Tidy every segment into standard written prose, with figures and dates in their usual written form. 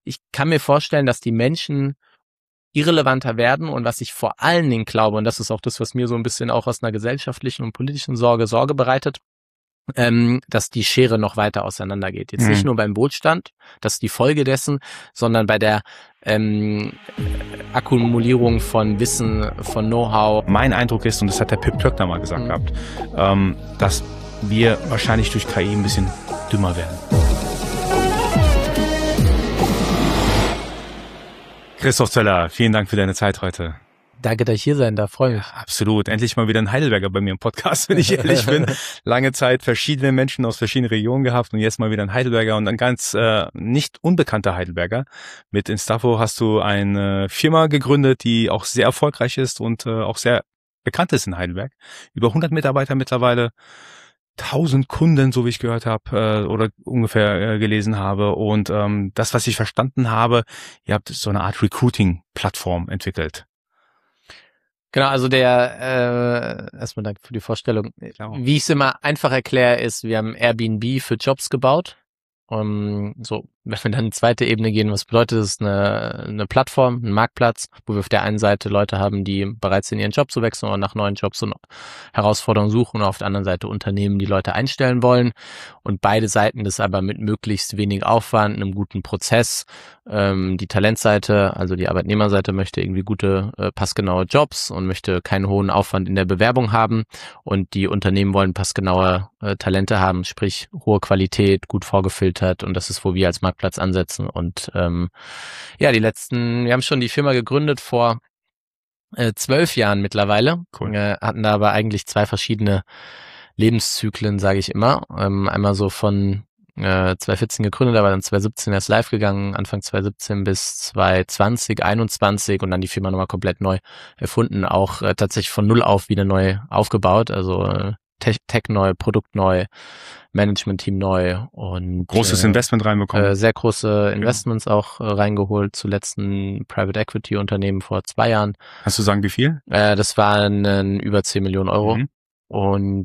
ich kann mir vorstellen, dass die Menschen irrelevanter werden und was ich vor allen Dingen glaube, und das ist auch das, was mir so ein bisschen auch aus einer gesellschaftlichen und politischen Sorge bereitet, dass die Schere noch weiter auseinandergeht. Jetzt nicht nur beim Wohlstand, das ist die Folge dessen, sondern bei der Akkumulierung von Wissen, von Know-how. Mein Eindruck ist, und das hat der Pip Klöckner mal gesagt gehabt, dass wir wahrscheinlich durch KI ein bisschen dümmer werden. Christoph Zeller, vielen Dank für deine Zeit heute. Danke, dass ich hier sein darf, freue mich. Ja, absolut. Endlich mal wieder ein Heidelberger bei mir im Podcast, wenn ich ehrlich bin. Lange Zeit verschiedene Menschen aus verschiedenen Regionen gehabt und jetzt mal wieder ein Heidelberger und ein ganz nicht unbekannter Heidelberger. Mit Instafo hast du eine Firma gegründet, die auch sehr erfolgreich ist und auch sehr bekannt ist in Heidelberg. Über 100 Mitarbeiter mittlerweile, 1000 Kunden, so wie ich gehört habe oder ungefähr gelesen habe. Und das, was ich verstanden habe, ihr habt so eine Art Recruiting-Plattform entwickelt. Genau, also erstmal danke für die Vorstellung. Klar. Wie ich es immer einfach erkläre, ist, wir haben Airbnb für Jobs gebaut. So, wenn wir dann in die zweite Ebene gehen, was bedeutet das? Eine Plattform, ein Marktplatz, wo wir auf der einen Seite Leute haben, die bereit sind, ihren Job zu wechseln oder nach neuen Jobs und Herausforderungen suchen, und auf der anderen Seite Unternehmen, die Leute einstellen wollen, und beide Seiten das aber mit möglichst wenig Aufwand, einem guten Prozess. Die Talentseite, also die Arbeitnehmerseite, möchte irgendwie gute, passgenaue Jobs und möchte keinen hohen Aufwand in der Bewerbung haben, und die Unternehmen wollen passgenaue Talente haben, sprich hohe Qualität, gut vorgefiltert, und das ist, wo wir als Marktplatz ansetzen. Und wir haben schon die Firma gegründet vor 12 Jahren mittlerweile. Cool. Hatten da aber eigentlich zwei verschiedene Lebenszyklen, sage ich immer. Einmal so von 2014 gegründet, aber dann 2017 erst live gegangen, Anfang 2017 bis 2020, 2021, und dann die Firma nochmal komplett neu erfunden, auch tatsächlich von null auf wieder neu aufgebaut, also Tech neu, Produkt neu, Management-Team neu und großes Investment reinbekommen. Sehr große Investments auch reingeholt, zuletzt ein Private Equity Unternehmen vor 2 Jahren. Kannst du sagen, wie viel? Das waren über 10 Millionen Euro. Und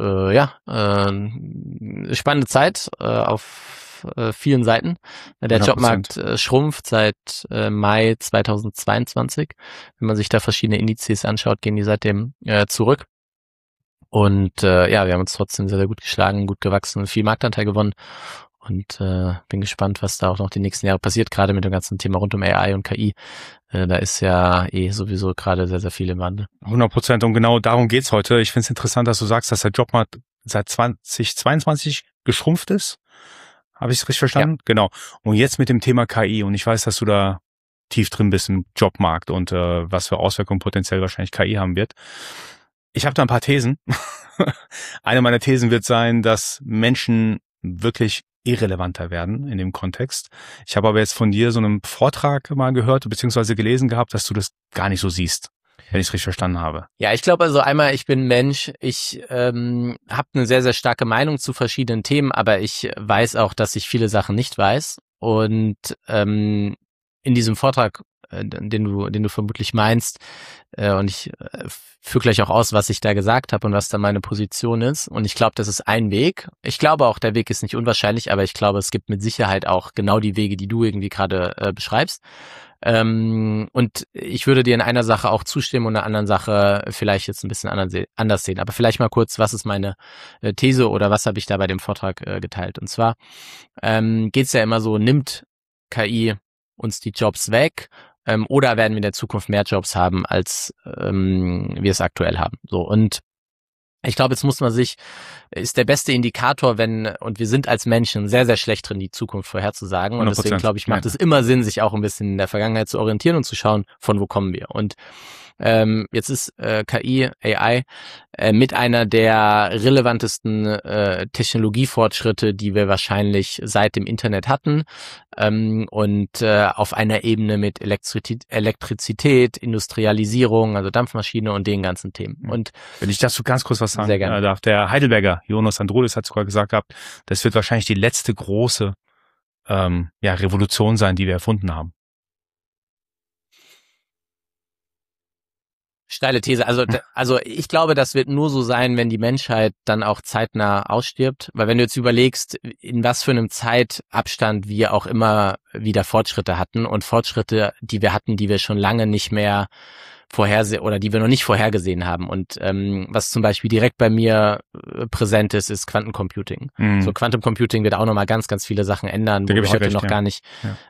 spannende Zeit auf vielen Seiten. Der 100%. Jobmarkt schrumpft seit Mai 2022. Wenn man sich da verschiedene Indizes anschaut, gehen die seitdem zurück. Und wir haben uns trotzdem sehr, sehr gut geschlagen, gut gewachsen, viel Marktanteil gewonnen, und bin gespannt, was da auch noch die nächsten Jahre passiert, gerade mit dem ganzen Thema rund um AI und KI. Da ist ja sowieso gerade sehr, sehr viel im Wandel. 100%, und genau darum geht's heute. Ich finde es interessant, dass du sagst, dass der Jobmarkt seit 2022 geschrumpft ist. Habe ich es richtig verstanden? Ja. Genau. Und jetzt mit dem Thema KI, und ich weiß, dass du da tief drin bist im Jobmarkt und was für Auswirkungen potenziell wahrscheinlich KI haben wird. Ich habe da ein paar Thesen. Eine meiner Thesen wird sein, dass Menschen wirklich irrelevanter werden in dem Kontext. Ich habe aber jetzt von dir so einen Vortrag mal gehört beziehungsweise gelesen gehabt, dass du das gar nicht so siehst, wenn ich es richtig verstanden habe. Ja, ich glaube also einmal, ich bin Mensch, ich habe eine sehr, sehr starke Meinung zu verschiedenen Themen, aber ich weiß auch, dass ich viele Sachen nicht weiß, und in diesem Vortrag, den du vermutlich meinst, und ich führe gleich auch aus, was ich da gesagt habe und was da meine Position ist. Und ich glaube, das ist ein Weg. Ich glaube auch, der Weg ist nicht unwahrscheinlich, aber ich glaube, es gibt mit Sicherheit auch genau die Wege, die du irgendwie gerade beschreibst. Und ich würde dir in einer Sache auch zustimmen und in einer anderen Sache vielleicht jetzt ein bisschen anders sehen. Aber vielleicht mal kurz, was ist meine These oder was habe ich da bei dem Vortrag geteilt? Und zwar geht's ja immer so, nimmt KI uns die Jobs weg, oder werden wir in der Zukunft mehr Jobs haben, als wir es aktuell haben. So, und ich glaube, jetzt ist der beste Indikator, und wir sind als Menschen sehr, sehr schlecht drin, die Zukunft vorherzusagen. Und deswegen, glaube ich, macht es immer Sinn, sich auch ein bisschen in der Vergangenheit zu orientieren und zu schauen, von wo kommen wir. Und jetzt ist KI, AI, mit einer der relevantesten Technologiefortschritte, die wir wahrscheinlich seit dem Internet hatten, und auf einer Ebene mit Elektrizität, Industrialisierung, also Dampfmaschine und den ganzen Themen. Und wenn ich dazu ganz kurz was sagen darf, der Heidelberger Jonas Androulis hat sogar gesagt gehabt, das wird wahrscheinlich die letzte große Revolution sein, die wir erfunden haben. steile These. Also ich glaube, das wird nur so sein, wenn die Menschheit dann auch zeitnah ausstirbt. Weil wenn du jetzt überlegst, in was für einem Zeitabstand wir auch immer wieder Fortschritte hatten und Fortschritte, die wir hatten, die wir schon lange nicht mehr oder die wir noch nicht vorhergesehen haben. Und was zum Beispiel direkt bei mir präsent ist Quantencomputing. So Quantencomputing wird auch nochmal ganz, ganz viele Sachen ändern, wo wir heute noch gar nicht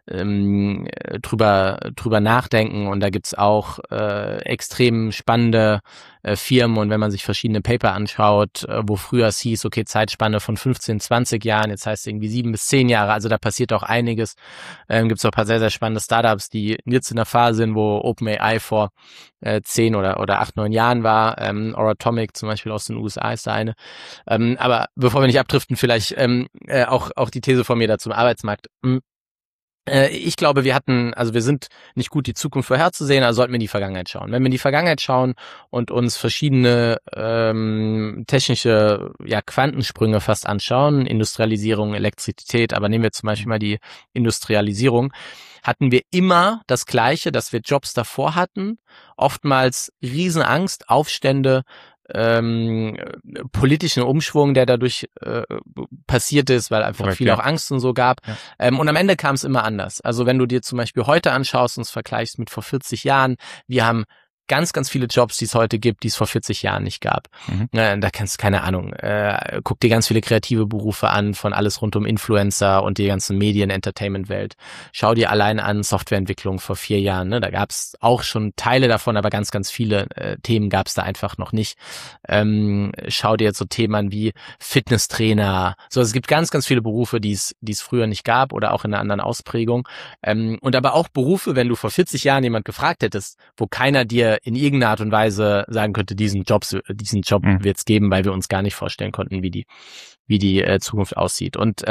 drüber nachdenken. Und da gibt's auch extrem spannende Firmen. Und wenn man sich verschiedene Paper anschaut, wo früher es hieß, okay, Zeitspanne von 15, 20 Jahren, jetzt heißt es irgendwie 7 bis 10 Jahre, also da passiert auch einiges. Gibt's auch ein paar sehr, sehr spannende Startups, die jetzt in der Phase sind, wo OpenAI vor 10 oder 8, 9 Jahren war. Oratomic zum Beispiel aus den USA ist da eine. Aber bevor wir nicht abdriften, vielleicht auch die These von mir dazu im Arbeitsmarkt. Ich glaube, wir sind nicht gut, die Zukunft vorherzusehen, also sollten wir in die Vergangenheit schauen. Wenn wir in die Vergangenheit schauen und uns verschiedene technische Quantensprünge fast anschauen, Industrialisierung, Elektrizität, aber nehmen wir zum Beispiel mal die Industrialisierung, hatten wir immer das Gleiche, dass wir Jobs davor hatten, oftmals Riesenangst, Aufstände, politischen Umschwung, der dadurch passiert ist, weil einfach viel auch Angst und so gab. Ja. Und am Ende kam es immer anders. Also wenn du dir zum Beispiel heute anschaust und es vergleichst mit vor 40 Jahren, wir haben ganz, ganz viele Jobs, die es heute gibt, die es vor 40 Jahren nicht gab. Da kannst du, keine Ahnung, guck dir ganz viele kreative Berufe an, von alles rund um Influencer und die ganzen Medien-Entertainment-Welt. Schau dir allein an Softwareentwicklung vor 4 Jahren. Ne? Da gab es auch schon Teile davon, aber ganz, ganz viele Themen gab es da einfach noch nicht. Schau dir jetzt so Themen an wie Fitnesstrainer. So, es gibt ganz, ganz viele Berufe, die es früher nicht gab oder auch in einer anderen Ausprägung. Und aber auch Berufe, wenn du vor 40 Jahren jemand gefragt hättest, wo keiner dir in irgendeiner Art und Weise sagen könnte, diesen Job wird es geben, weil wir uns gar nicht vorstellen konnten, wie die Zukunft aussieht. Und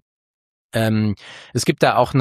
es gibt da auch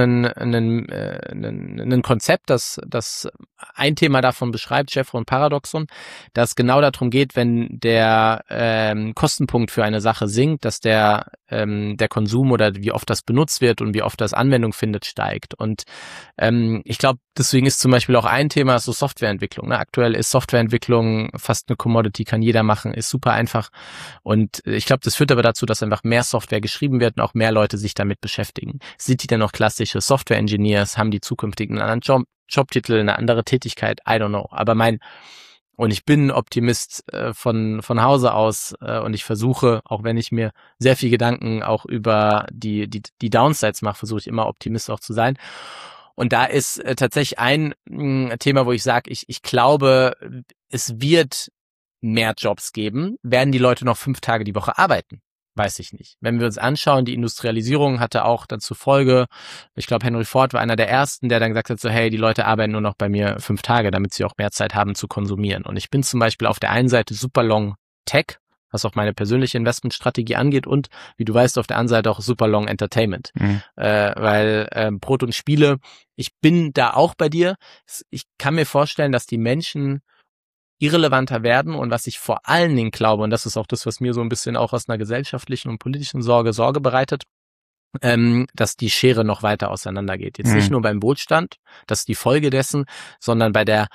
ein Konzept, das ein Thema davon beschreibt, Chevron-Paradoxon, das genau darum geht, wenn der Kostenpunkt für eine Sache sinkt, dass der Konsum oder wie oft das benutzt wird und wie oft das Anwendung findet, steigt. Und ich glaube, deswegen ist zum Beispiel auch ein Thema so Softwareentwicklung. Ne? Aktuell ist Softwareentwicklung fast eine Commodity, kann jeder machen, ist super einfach. Und ich glaube, das führt aber dazu, dass einfach mehr Software geschrieben wird und auch mehr Leute sich damit beschäftigen. Sind die denn noch klassische Software-Engineers? Haben die zukünftig einen anderen Jobtitel, eine andere Tätigkeit? I don't know. Aber und ich bin Optimist von Hause aus und ich versuche, auch wenn ich mir sehr viel Gedanken auch über die Downsides mache, versuche ich immer Optimist auch zu sein. Und da ist tatsächlich ein Thema, wo ich sage, ich glaube, es wird mehr Jobs geben. Werden die Leute noch 5 Tage die Woche arbeiten? Weiß ich nicht. Wenn wir uns anschauen, die Industrialisierung hatte auch dann zur Folge, ich glaube, Henry Ford war einer der ersten, der dann gesagt hat, so, hey, die Leute arbeiten nur noch bei mir 5 Tage, damit sie auch mehr Zeit haben zu konsumieren. Und ich bin zum Beispiel auf der einen Seite super long Tech, was auch meine persönliche Investmentstrategie angeht und, wie du weißt, auf der anderen Seite auch super long Entertainment. Weil Brot und Spiele, ich bin da auch bei dir. Ich kann mir vorstellen, dass die Menschen irrelevanter werden und was ich vor allen Dingen glaube, und das ist auch das, was mir so ein bisschen auch aus einer gesellschaftlichen und politischen Sorge bereitet, dass die Schere noch weiter auseinandergeht. Jetzt nicht nur beim Wohlstand, das ist die Folge dessen, sondern bei der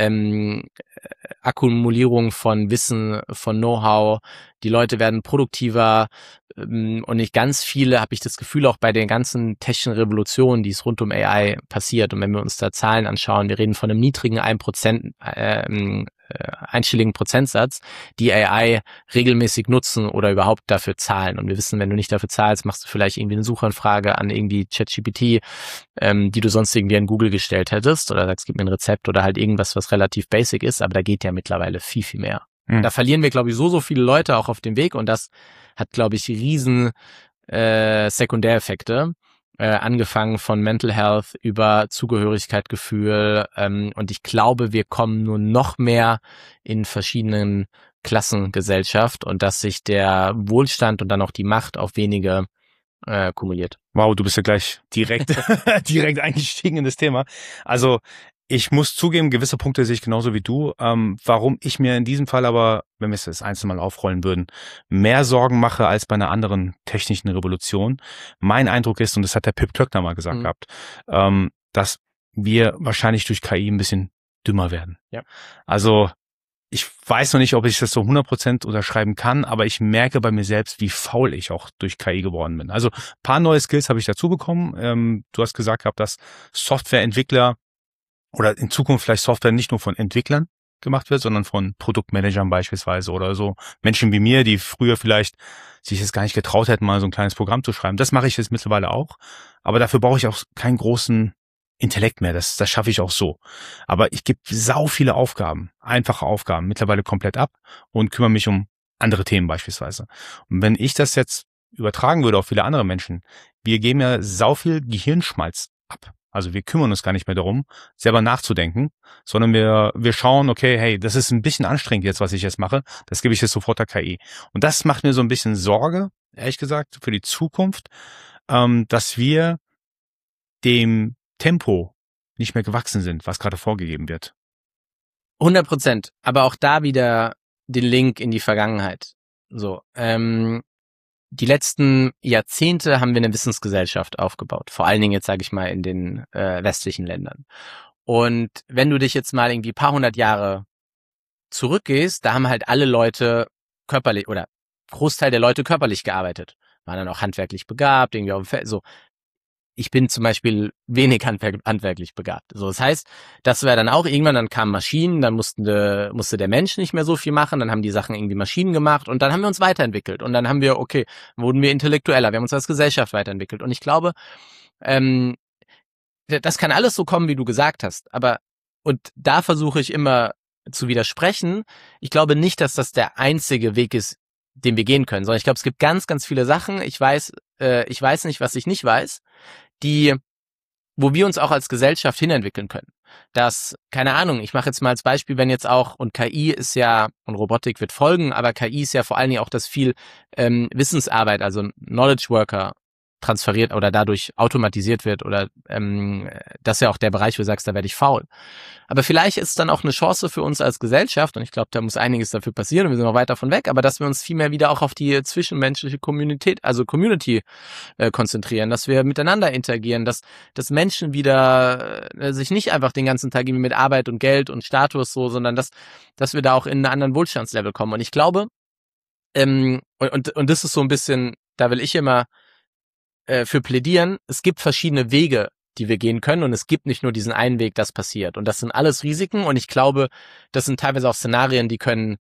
Akkumulierung von Wissen, von Know-how. Die Leute werden produktiver und nicht ganz viele, habe ich das Gefühl, auch bei den ganzen technischen Revolutionen, die es rund um AI passiert. Und wenn wir uns da Zahlen anschauen, wir reden von einem niedrigen 1%, einstelligen Prozentsatz, die AI regelmäßig nutzen oder überhaupt dafür zahlen. Und wir wissen, wenn du nicht dafür zahlst, machst du vielleicht irgendwie eine Suchanfrage an irgendwie ChatGPT, die du sonst irgendwie an Google gestellt hättest oder sagst, gib mir ein Rezept oder halt irgendwas, was relativ basic ist, aber da geht ja mittlerweile viel, viel mehr. Da verlieren wir, glaube ich, so viele Leute auch auf dem Weg und das hat, glaube ich, riesen Sekundäreffekte. Angefangen von Mental Health über Zugehörigkeit, Gefühl und ich glaube, wir kommen nur noch mehr in verschiedenen Klassengesellschaft und dass sich der Wohlstand und dann auch die Macht auf wenige kumuliert. Wow, du bist ja gleich direkt eingestiegen in das Thema. Also ich muss zugeben, gewisse Punkte sehe ich genauso wie du. Warum ich mir in diesem Fall aber, wenn wir es das einzelne Mal aufrollen würden, mehr Sorgen mache als bei einer anderen technischen Revolution. Mein Eindruck ist, und das hat der Pip Klöckner mal gesagt gehabt, dass wir wahrscheinlich durch KI ein bisschen dümmer werden. Ja. Also ich weiß noch nicht, ob ich das so 100% unterschreiben kann, aber ich merke bei mir selbst, wie faul ich auch durch KI geworden bin. Also ein paar neue Skills habe ich dazu bekommen. Du hast gesagt gehabt, dass Softwareentwickler oder in Zukunft vielleicht Software nicht nur von Entwicklern gemacht wird, sondern von Produktmanagern beispielsweise oder so Menschen wie mir, die früher vielleicht sich es gar nicht getraut hätten, mal so ein kleines Programm zu schreiben. Das mache ich jetzt mittlerweile auch, aber dafür brauche ich auch keinen großen Intellekt mehr. Das schaffe ich auch so. Aber ich gebe sau viele Aufgaben, einfache Aufgaben, mittlerweile komplett ab und kümmere mich um andere Themen beispielsweise. Und wenn ich das jetzt übertragen würde auf viele andere Menschen, wir geben ja sau viel Gehirnschmalz ab. Also wir kümmern uns gar nicht mehr darum, selber nachzudenken, sondern wir schauen, okay, hey, das ist ein bisschen anstrengend jetzt, was ich jetzt mache, das gebe ich jetzt sofort der KI. Und das macht mir so ein bisschen Sorge, ehrlich gesagt, für die Zukunft, dass wir dem Tempo nicht mehr gewachsen sind, was gerade vorgegeben wird. 100%. Aber auch da wieder den Link in die Vergangenheit. So, die letzten Jahrzehnte haben wir eine Wissensgesellschaft aufgebaut. Vor allen Dingen jetzt, sage ich mal, in den westlichen Ländern. Und wenn du dich jetzt mal irgendwie ein paar hundert Jahre zurückgehst, da haben halt alle Leute körperlich oder Großteil der Leute körperlich gearbeitet. Waren dann auch handwerklich begabt, irgendwie auf dem Feld, so. Ich bin zum Beispiel wenig handwerklich begabt. So, das heißt, das wäre dann auch irgendwann, dann kamen Maschinen, dann musste der Mensch nicht mehr so viel machen, dann haben die Sachen irgendwie Maschinen gemacht und dann haben wir uns weiterentwickelt und dann haben wir, okay, wurden wir intellektueller, wir haben uns als Gesellschaft weiterentwickelt und ich glaube, das kann alles so kommen, wie du gesagt hast, aber und da versuche ich immer zu widersprechen. Ich glaube nicht, dass das der einzige Weg ist, den wir gehen können, sondern ich glaube, es gibt ganz, ganz viele Sachen. Ich weiß nicht, was ich nicht weiß, wo wir uns auch als Gesellschaft hinentwickeln können. Das, keine Ahnung, ich mache jetzt mal als Beispiel, wenn jetzt auch, und KI ist ja, und Robotik wird folgen, aber KI ist ja vor allen Dingen auch, dass viel Wissensarbeit, also Knowledge Worker transferiert oder dadurch automatisiert wird oder das ist ja auch der Bereich, wo du sagst, da werde ich faul. Aber vielleicht ist es dann auch eine Chance für uns als Gesellschaft und ich glaube, da muss einiges dafür passieren und wir sind noch weit davon weg, aber dass wir uns viel mehr wieder auch auf die zwischenmenschliche Community konzentrieren, dass wir miteinander interagieren, dass Menschen wieder sich nicht einfach den ganzen Tag irgendwie mit Arbeit und Geld und Status so, sondern dass wir da auch in einen anderen Wohlstandslevel kommen. Und ich glaube, und das ist so ein bisschen, da will ich immer für plädieren, es gibt verschiedene Wege, die wir gehen können und es gibt nicht nur diesen einen Weg, das passiert. Und das sind alles Risiken und ich glaube, das sind teilweise auch Szenarien, die können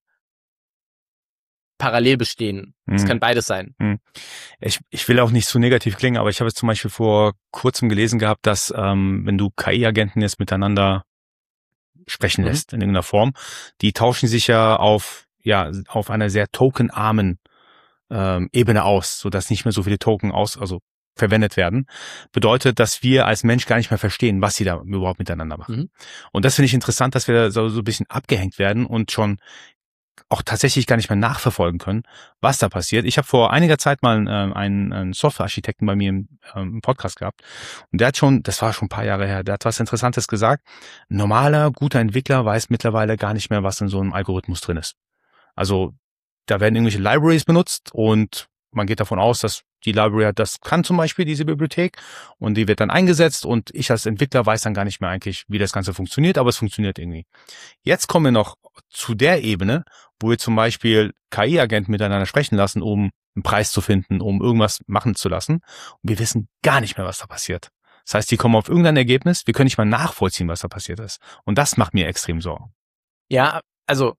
parallel bestehen. Es kann beides sein. Ich will auch nicht zu negativ klingen, aber ich habe es zum Beispiel vor kurzem gelesen gehabt, dass wenn du KI-Agenten jetzt miteinander sprechen lässt in irgendeiner Form, die tauschen sich ja auf einer sehr tokenarmen Ebene aus, sodass nicht mehr so viele Token verwendet werden, bedeutet, dass wir als Mensch gar nicht mehr verstehen, was sie da überhaupt miteinander machen. Und das finde ich interessant, dass wir so ein bisschen abgehängt werden und schon auch tatsächlich gar nicht mehr nachverfolgen können, was da passiert. Ich habe vor einiger Zeit mal einen Softwarearchitekten bei mir im Podcast gehabt und der hat das war schon ein paar Jahre her, der hat was Interessantes gesagt. Ein normaler, guter Entwickler weiß mittlerweile gar nicht mehr, was in so einem Algorithmus drin ist. Also da werden irgendwelche Libraries benutzt und man geht davon aus, dass die Library das kann zum Beispiel, diese Bibliothek, und die wird dann eingesetzt und ich als Entwickler weiß dann gar nicht mehr eigentlich, wie das Ganze funktioniert, aber es funktioniert irgendwie. Jetzt kommen wir noch zu der Ebene, wo wir zum Beispiel KI-Agenten miteinander sprechen lassen, um einen Preis zu finden, um irgendwas machen zu lassen. Und wir wissen gar nicht mehr, was da passiert. Das heißt, die kommen auf irgendein Ergebnis, wir können nicht mal nachvollziehen, was da passiert ist. Und das macht mir extrem Sorgen. Ja, also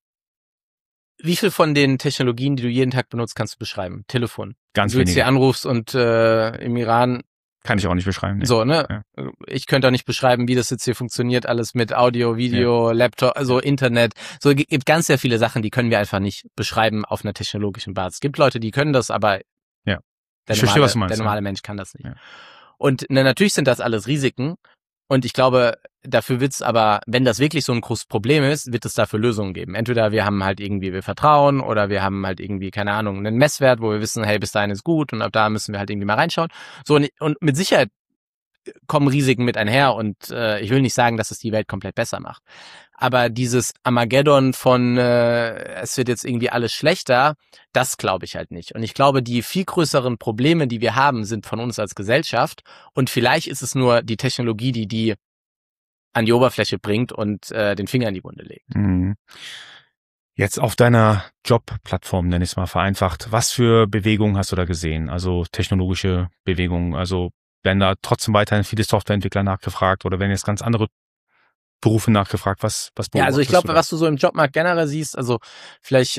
wie viel von den Technologien, die du jeden Tag benutzt, kannst du beschreiben? Telefon. Ganz wenige. Du jetzt hier wenige. anrufst und im Iran. Kann ich auch nicht beschreiben. Nee. So, ne? Ja. Ich könnte auch nicht beschreiben, wie das jetzt hier funktioniert, alles mit Audio, Video, Laptop, also Internet. So, es gibt ganz sehr viele Sachen, die können wir einfach nicht beschreiben auf einer technologischen Basis. Es gibt Leute, die können das, aber ich verstehe, was du meinst. Der normale Mensch kann das nicht. Ja. Und natürlich sind das alles Risiken. Und ich glaube, dafür wird's aber, wenn das wirklich so ein großes Problem ist, wird es dafür Lösungen geben. Entweder wir haben halt irgendwie, wir vertrauen oder wir haben halt irgendwie, keine Ahnung, einen Messwert, wo wir wissen, hey, bis dahin ist gut und ab da müssen wir halt irgendwie mal reinschauen. So, und mit Sicherheit kommen Risiken mit einher und ich will nicht sagen, dass es die Welt komplett besser macht. Aber dieses Armageddon von es wird jetzt irgendwie alles schlechter, das glaube ich halt nicht. Und ich glaube, die viel größeren Probleme, die wir haben, sind von uns als Gesellschaft und vielleicht ist es nur die Technologie, die an die Oberfläche bringt und den Finger in die Wunde legt. Jetzt auf deiner Jobplattform, nenn ich es mal vereinfacht, was für Bewegungen hast du da gesehen? Also technologische Bewegungen, also werden da trotzdem weiterhin viele Softwareentwickler nachgefragt oder werden jetzt ganz andere Berufe nachgefragt? Was Ja, also ich beobachtest glaube, du da? was du so im Jobmarkt generell siehst, also vielleicht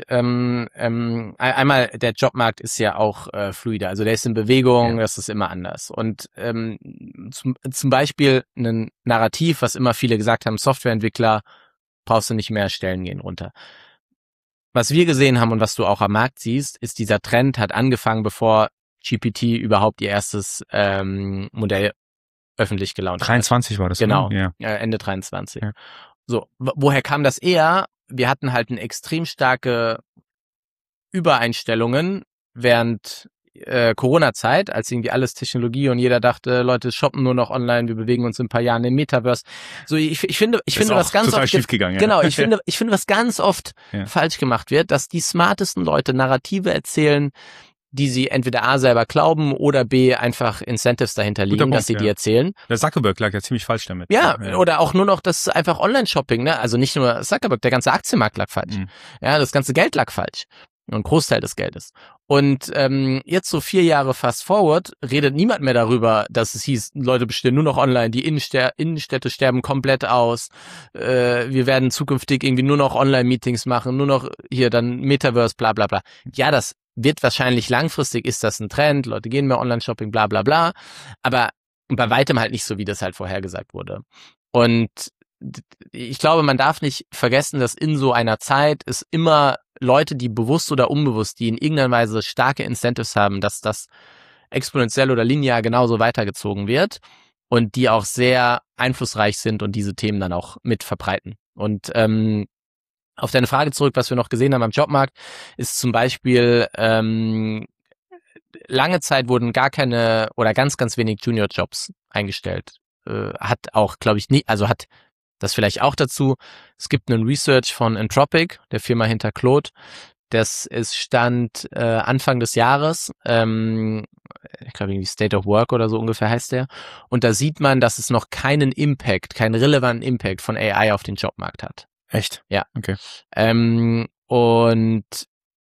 einmal der Jobmarkt ist ja auch fluider, also der ist in Bewegung, Ja. das ist immer anders. Und zum Beispiel ein Narrativ, was immer viele gesagt haben, Softwareentwickler brauchst du nicht mehr, Stellen gehen runter. Was wir gesehen haben und was du auch am Markt siehst, ist, dieser Trend hat angefangen, bevor GPT überhaupt ihr erstes Modell öffentlich gelauncht hat. 23 war das, Genau, oder? Ja. Ende 23. Ja. So, woher kam das eher? Wir hatten halt eine extrem starke Übereinstellungen während Corona-Zeit, als irgendwie alles Technologie und jeder dachte, Leute shoppen nur noch online, wir bewegen uns in ein paar Jahren im Metaverse. So, ich finde, was ganz total oft schief gegangen, ja. genau, ich finde, was ganz oft Ja. falsch gemacht wird, dass die smartesten Leute Narrative erzählen, die sie entweder A selber glauben oder B einfach Incentives dahinter liegen, Punkt, dass sie ja. die erzählen. Der Zuckerberg lag ja ziemlich falsch damit. Ja, oder auch nur noch das einfach Online-Shopping, ne? Also nicht nur Zuckerberg, der ganze Aktienmarkt lag falsch. Mhm. Ja, das ganze Geld lag falsch. Ein Großteil des Geldes. Und jetzt so 4 Jahre fast forward, redet niemand mehr darüber, dass es hieß, Leute bestellen nur noch online, die Innenstädte sterben komplett aus, wir werden zukünftig irgendwie nur noch Online-Meetings machen, nur noch hier dann Metaverse, bla bla bla. Ja, das wird wahrscheinlich langfristig, ist das ein Trend, Leute gehen mehr Online-Shopping, bla bla bla, aber bei weitem halt nicht so, wie das halt vorhergesagt wurde. Und ich glaube, man darf nicht vergessen, dass in so einer Zeit es immer Leute, die bewusst oder unbewusst, die in irgendeiner Weise starke Incentives haben, dass das exponentiell oder linear genauso weitergezogen wird und die auch sehr einflussreich sind und diese Themen dann auch mit verbreiten. Und auf deine Frage zurück, was wir noch gesehen haben am Jobmarkt, ist zum Beispiel lange Zeit wurden gar keine oder ganz, ganz wenig Junior-Jobs eingestellt. Hat auch, glaube ich, nie, also hat das vielleicht auch dazu. Es gibt einen Research von Anthropic, der Firma hinter Claude. Das ist Stand Anfang des Jahres. Ich glaube irgendwie State of Work oder so ungefähr heißt der. Und da sieht man, dass es noch keinen relevanten Impact von AI auf den Jobmarkt hat. Echt? Ja. Okay. Und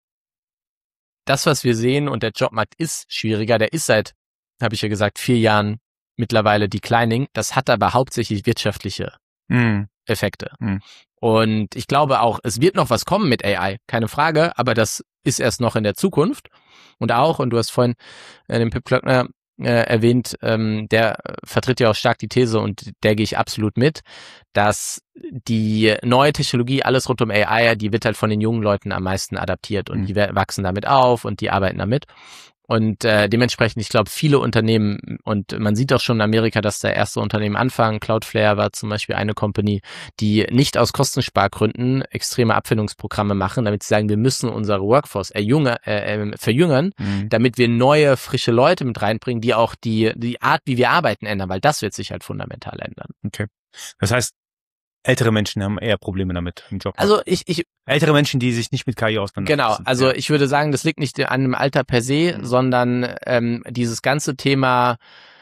das, was wir sehen, und der Jobmarkt ist schwieriger, der ist seit, habe ich ja gesagt, 4 Jahren mittlerweile declining. Das hat aber hauptsächlich wirtschaftliche Effekte. Und ich glaube auch, es wird noch was kommen mit AI, keine Frage, aber das ist erst noch in der Zukunft. Und du hast vorhin den Pip Klöckner erwähnt, der vertritt ja auch stark die These und der gehe ich absolut mit, dass die neue Technologie, alles rund um AI, die wird halt von den jungen Leuten am meisten adaptiert und die wachsen damit auf und die arbeiten damit. Und dementsprechend, ich glaube, viele Unternehmen, und man sieht auch schon in Amerika, dass da erste Unternehmen anfangen. Cloudflare war zum Beispiel eine Company, die nicht aus Kostenspargründen extreme Abfindungsprogramme machen, damit sie sagen, wir müssen unsere Workforce verjüngern, damit wir neue, frische Leute mit reinbringen, die auch die Art, wie wir arbeiten, ändern, weil das wird sich halt fundamental ändern. Okay. Das heißt, ältere Menschen haben eher Probleme damit im Job. Also ältere Menschen, die sich nicht mit KI auseinandersetzen. Genau, also ich würde sagen, das liegt nicht an einem Alter per se, sondern dieses ganze Thema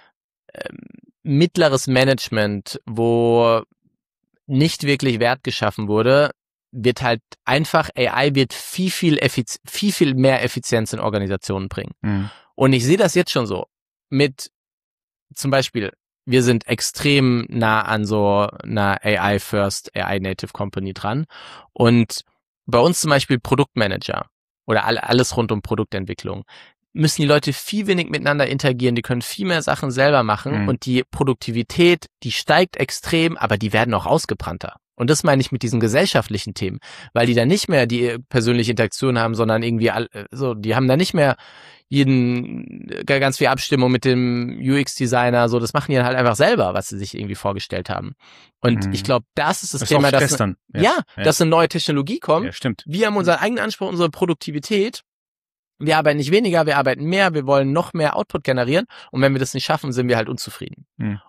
mittleres Management, wo nicht wirklich Wert geschaffen wurde, wird halt einfach, AI wird viel mehr Effizienz in Organisationen bringen. Und ich sehe das jetzt schon so mit zum Beispiel, wir sind extrem nah an so einer AI-First, AI-Native Company dran. Und bei uns zum Beispiel Produktmanager oder alles rund um Produktentwicklung müssen die Leute viel wenig miteinander interagieren, die können viel mehr Sachen selber machen und die Produktivität, die steigt extrem, aber die werden auch ausgebrannter. Und das meine ich mit diesen gesellschaftlichen Themen, weil die dann nicht mehr die persönliche Interaktion haben, sondern irgendwie die haben da nicht mehr ganz viel Abstimmung mit dem UX-Designer, so, das machen die dann halt einfach selber, was sie sich irgendwie vorgestellt haben. Und ich glaube, das ist das Thema, dass eine neue Technologie kommt. Ja, stimmt. Wir haben unseren eigenen Anspruch, unsere Produktivität. Wir arbeiten nicht weniger, wir arbeiten mehr, wir wollen noch mehr Output generieren. Und wenn wir das nicht schaffen, sind wir halt unzufrieden.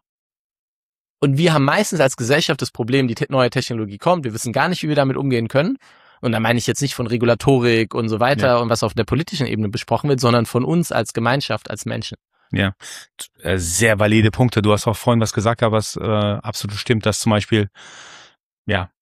Und wir haben meistens als Gesellschaft das Problem, die neue Technologie kommt, wir wissen gar nicht, wie wir damit umgehen können. Und da meine ich jetzt nicht von Regulatorik und so weiter und was auf der politischen Ebene besprochen wird, sondern von uns als Gemeinschaft, als Menschen. Ja, sehr valide Punkte. Du hast auch vorhin was gesagt, aber was absolut stimmt, dass zum Beispiel,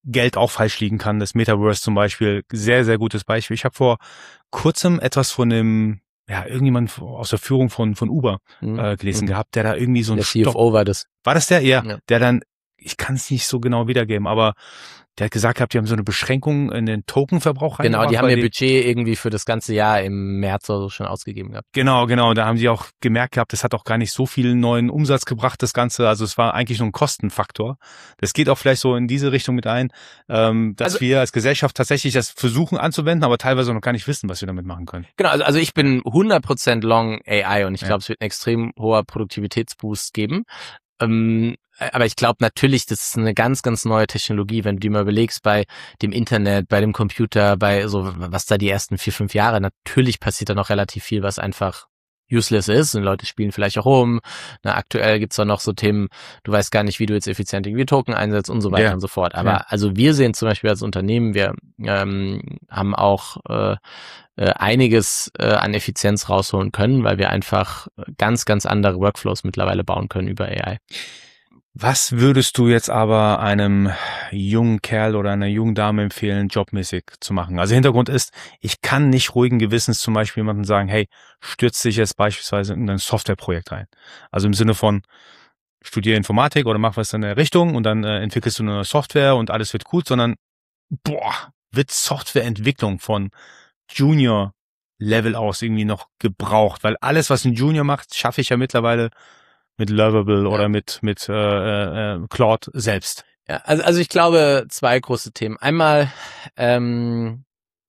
Geld auch falsch liegen kann. Das Metaverse zum Beispiel, sehr, sehr gutes Beispiel. Ich habe vor kurzem etwas von irgendjemand aus der Führung von Uber gelesen gehabt, der da irgendwie so ein Der CFO war das. War das der? Ja. Der dann, ich kann es nicht so genau wiedergeben, aber der hat gesagt gehabt, die haben so eine Beschränkung in den Tokenverbrauch reingebracht. Genau, die haben ihr Budget irgendwie für das ganze Jahr im März oder so schon ausgegeben gehabt. Genau. Da haben sie auch gemerkt gehabt, das hat auch gar nicht so viel neuen Umsatz gebracht, das Ganze. Also es war eigentlich nur ein Kostenfaktor. Das geht auch vielleicht so in diese Richtung mit ein, dass wir als Gesellschaft tatsächlich das versuchen anzuwenden, aber teilweise noch gar nicht wissen, was wir damit machen können. Genau, also ich bin 100% long AI und ich glaube, es wird ein extrem hoher Produktivitätsboost geben. Aber ich glaube natürlich, das ist eine ganz, ganz neue Technologie, wenn du dir mal überlegst, bei dem Internet, bei dem Computer, bei so, was da die ersten 4, 5 Jahre, natürlich passiert da noch relativ viel, was einfach useless ist und Leute spielen vielleicht auch rum. Aktuell gibt's da noch so Themen, du weißt gar nicht, wie du jetzt effizient irgendwie Token einsetzt und so weiter und so fort. Aber also wir sehen zum Beispiel als Unternehmen, wir haben auch einiges an Effizienz rausholen können, weil wir einfach ganz, ganz andere Workflows mittlerweile bauen können über AI. Was würdest du jetzt aber einem jungen Kerl oder einer jungen Dame empfehlen, jobmäßig zu machen? Also Hintergrund ist, ich kann nicht ruhigen Gewissens zum Beispiel jemandem sagen, hey, stürz dich jetzt beispielsweise in ein Softwareprojekt rein. Also im Sinne von, studiere Informatik oder mach was in der Richtung und dann entwickelst du eine Software und alles wird gut, sondern wird Softwareentwicklung von Junior Level aus irgendwie noch gebraucht, weil alles, was ein Junior macht, schaffe ich ja mittlerweile mit Lovable oder mit Claude selbst. Ja, also ich glaube, 2 große Themen. Einmal eine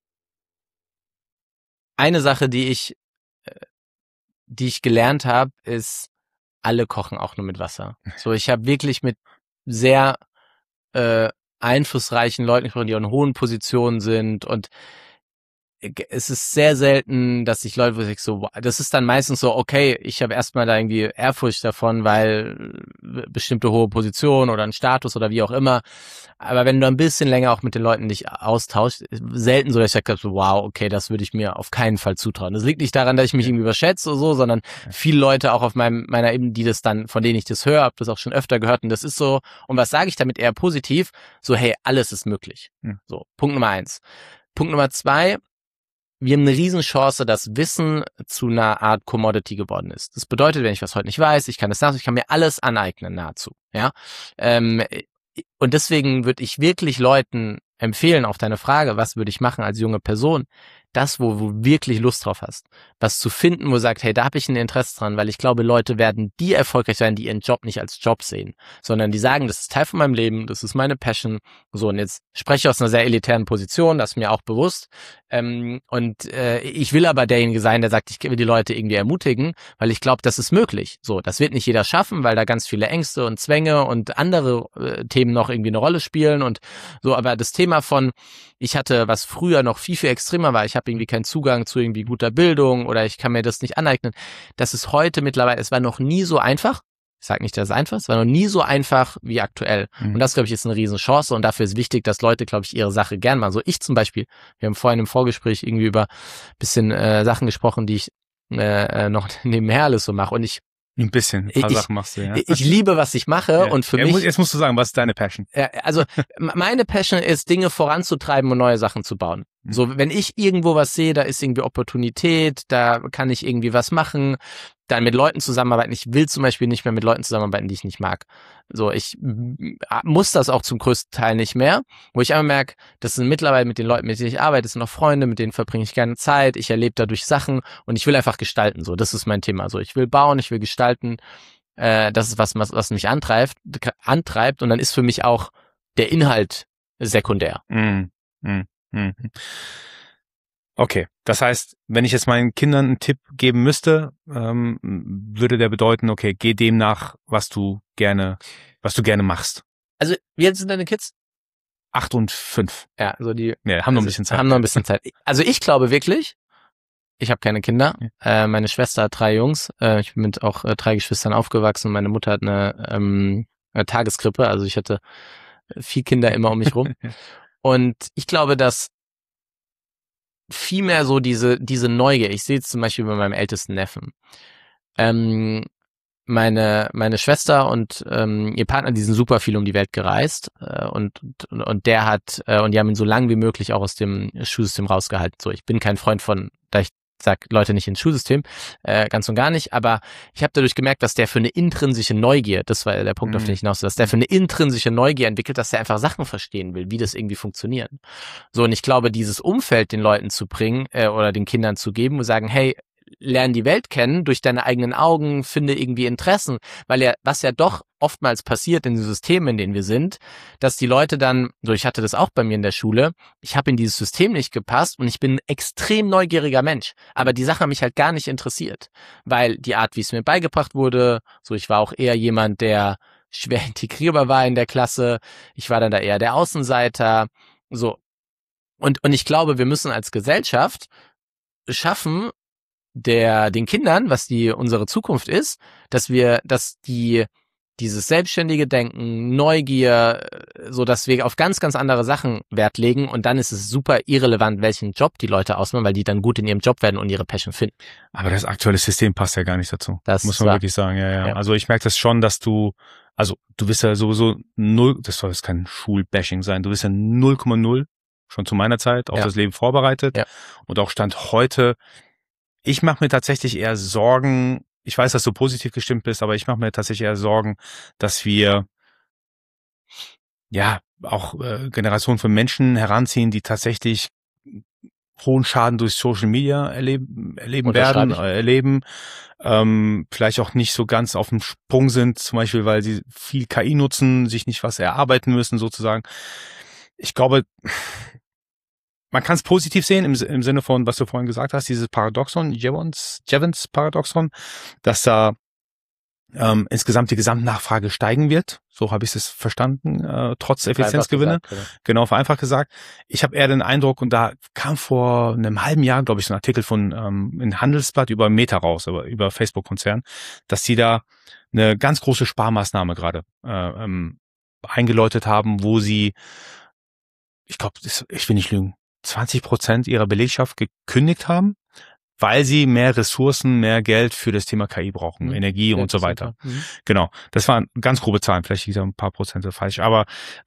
Sache, die ich gelernt habe, ist, alle kochen auch nur mit Wasser. So, ich habe wirklich mit sehr einflussreichen Leuten gesprochen, die auch in hohen Positionen sind, und es ist sehr selten, dass ich Leute, wo ich so, das ist dann meistens so, okay, ich habe erstmal da irgendwie Ehrfurcht davon, weil bestimmte hohe Position oder ein Status oder wie auch immer. Aber wenn du ein bisschen länger auch mit den Leuten dich austauschst, selten so, dass ich sage, so, wow, okay, das würde ich mir auf keinen Fall zutrauen. Das liegt nicht daran, dass ich mich irgendwie überschätze oder so, sondern viele Leute auch auf meiner Ebene, die das dann, von denen ich das höre, habe das auch schon öfter gehört, und das ist so, und was sage ich damit eher positiv? So, hey, alles ist möglich. So, Punkt Nummer 1. Punkt Nummer 2, wir haben eine Riesenchance, dass Wissen zu einer Art Commodity geworden ist. Das bedeutet, wenn ich was heute nicht weiß, ich kann mir alles aneignen nahezu. Ja, und deswegen würde ich wirklich Leuten empfehlen, auf deine Frage, was würde ich machen als junge Person, das, wo du wirklich Lust drauf hast, was zu finden, wo du sagst, hey, da habe ich ein Interesse dran, weil ich glaube, Leute werden die erfolgreich sein, die ihren Job nicht als Job sehen, sondern die sagen, das ist Teil von meinem Leben, das ist meine Passion. So, und jetzt spreche ich aus einer sehr elitären Position, das ist mir auch bewusst. Ich will aber derjenige sein, der sagt, ich will die Leute irgendwie ermutigen, weil ich glaube, das ist möglich. So, das wird nicht jeder schaffen, weil da ganz viele Ängste und Zwänge und andere Themen noch irgendwie eine Rolle spielen und so. Aber das Thema von, ich hatte, was früher noch viel, viel extremer war, ich habe irgendwie keinen Zugang zu irgendwie guter Bildung oder ich kann mir das nicht aneignen, das ist heute mittlerweile, es war noch nie so einfach. Ich sage nicht, dass es einfach ist, es war noch nie so einfach wie aktuell. Und das, glaube ich, ist eine Riesenchance, und dafür ist wichtig, dass Leute, glaube ich, ihre Sache gern machen. So ich zum Beispiel, wir haben vorhin im Vorgespräch irgendwie über ein bisschen Sachen gesprochen, die ich noch nebenher alles so mache, und ein paar Sachen machst du, ja. Ich liebe, was ich mache, und für mich... Jetzt musst du sagen, was ist deine Passion? Also meine Passion ist, Dinge voranzutreiben und neue Sachen zu bauen. So, wenn ich irgendwo was sehe, da ist irgendwie Opportunität, da kann ich irgendwie was machen, dann mit Leuten zusammenarbeiten. Ich will zum Beispiel nicht mehr mit Leuten zusammenarbeiten, die ich nicht mag. So, ich muss das auch zum größten Teil nicht mehr, wo ich einfach merke, das sind mittlerweile mit den Leuten, mit denen ich arbeite, das sind noch Freunde, mit denen verbringe ich gerne Zeit, ich erlebe dadurch Sachen und ich will einfach gestalten. So, das ist mein Thema. So, ich will bauen, ich will gestalten. Das ist was mich antreibt, und dann ist für mich auch der Inhalt sekundär. Okay, das heißt, wenn ich jetzt meinen Kindern einen Tipp geben müsste, würde der bedeuten, okay, geh dem nach, was du gerne machst. Also, wie alt sind deine Kids? 8 und 5. Ja, also die haben noch ein bisschen Zeit. Haben noch ein bisschen Zeit. Also ich glaube wirklich, ich habe keine Kinder. Meine Schwester hat 3 Jungs. Ich bin mit auch 3 Geschwistern aufgewachsen. Meine Mutter hat eine Tageskrippe. Also ich hatte 4 Kinder immer um mich rum. Und ich glaube, dass viel mehr so diese Neugier. Ich sehe es zum Beispiel bei meinem ältesten Neffen. meine Schwester und ihr Partner, die sind super viel um die Welt gereist und der hat und die haben ihn so lange wie möglich auch aus dem Schulsystem rausgehalten. So, ich bin kein Freund von, da ich sag Leute nicht ins Schulsystem, ganz und gar nicht, aber ich habe dadurch gemerkt, dass der für eine intrinsische Neugier, das war der Punkt, auf den ich hinaus will, dass der für eine intrinsische Neugier entwickelt, dass der einfach Sachen verstehen will, wie das irgendwie funktioniert. So, und ich glaube, dieses Umfeld den Leuten zu bringen oder den Kindern zu geben und sagen, hey, lern die Welt kennen durch deine eigenen Augen, finde irgendwie Interessen, weil ja, was ja doch oftmals passiert in den Systemen, in denen wir sind, dass die Leute dann, so ich hatte das auch bei mir in der Schule, ich habe in dieses System nicht gepasst und ich bin ein extrem neugieriger Mensch, aber die Sache hat mich halt gar nicht interessiert, weil die Art, wie es mir beigebracht wurde, so ich war auch eher jemand, der schwer integrierbar war in der Klasse, ich war dann da eher der Außenseiter, so. Und ich glaube, wir müssen als Gesellschaft schaffen, den Kindern, was unsere Zukunft ist, dass dieses selbstständige Denken, Neugier, so dass wir auf ganz, ganz andere Sachen Wert legen und dann ist es super irrelevant, welchen Job die Leute ausmachen, weil die dann gut in ihrem Job werden und ihre Passion finden. Aber das aktuelle System passt ja gar nicht dazu. Das muss man wirklich sagen, ja. Also ich merke das schon, dass du bist ja sowieso das soll jetzt kein Schulbashing sein, du bist ja 0,0 schon zu meiner Zeit auf das Leben vorbereitet und auch Stand heute. Ich mache mir tatsächlich eher Sorgen, ich weiß, dass du positiv gestimmt bist, aber ich mache mir tatsächlich eher Sorgen, dass wir auch Generationen von Menschen heranziehen, die tatsächlich hohen Schaden durch Social Media erleben werden, vielleicht auch nicht so ganz auf dem Sprung sind, zum Beispiel, weil sie viel KI nutzen, sich nicht was erarbeiten müssen sozusagen. Ich glaube, man kann es positiv sehen im Sinne von, was du vorhin gesagt hast, dieses Paradoxon, Jevons Paradoxon, dass da insgesamt die Gesamtnachfrage steigen wird. So habe ich es verstanden, trotz Effizienzgewinne. Genau, vereinfacht gesagt. Ich habe eher den Eindruck, und da kam vor einem halben Jahr, glaube ich, so ein Artikel von in Handelsblatt über Meta raus, über Facebook-Konzern, dass die da eine ganz große Sparmaßnahme gerade eingeläutet haben, wo sie, ich glaube, ich will nicht lügen, 20% ihrer Belegschaft gekündigt haben, weil sie mehr Ressourcen, mehr Geld für das Thema KI brauchen, Energie und so weiter. Genau, das waren ganz grobe Zahlen, vielleicht liegt da ein paar Prozente falsch, aber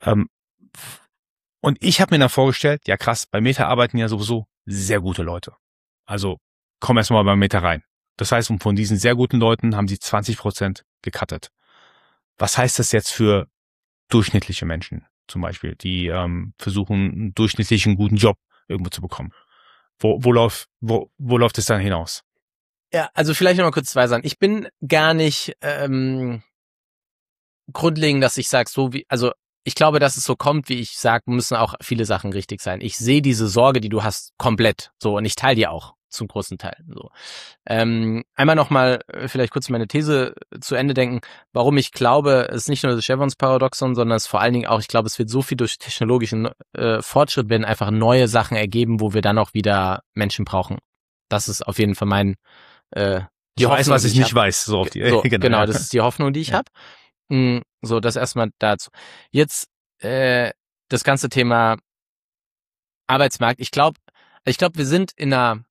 und ich habe mir dann vorgestellt, ja krass, bei Meta arbeiten ja sowieso sehr gute Leute. Also komm erst mal bei Meta rein. Das heißt, und von diesen sehr guten Leuten haben sie 20% gecuttet. Was heißt das jetzt für durchschnittliche Menschen zum Beispiel, die versuchen, einen durchschnittlichen guten Job irgendwo zu bekommen? Wo läuft es dann hinaus? Ja, also vielleicht noch mal kurz zwei Sachen. Ich bin gar nicht grundlegend, dass ich sage, also ich glaube, dass es so kommt, wie ich sage, müssen auch viele Sachen richtig sein. Ich sehe diese Sorge, die du hast, komplett so und ich teile die auch zum großen Teil. So. Einmal nochmal vielleicht kurz meine These zu Ende denken, warum ich glaube, es ist nicht nur das Jevons-Paradoxon, sondern es vor allen Dingen auch, ich glaube, es wird so viel durch technologischen Fortschritt werden einfach neue Sachen ergeben, wo wir dann auch wieder Menschen brauchen. Das ist auf jeden Fall mein ich weiß, was ich nicht weiß. So auf die, genau, das ist die Hoffnung, die ich habe. So, das erstmal dazu. Jetzt das ganze Thema Arbeitsmarkt. Ich glaube, wir sind in einer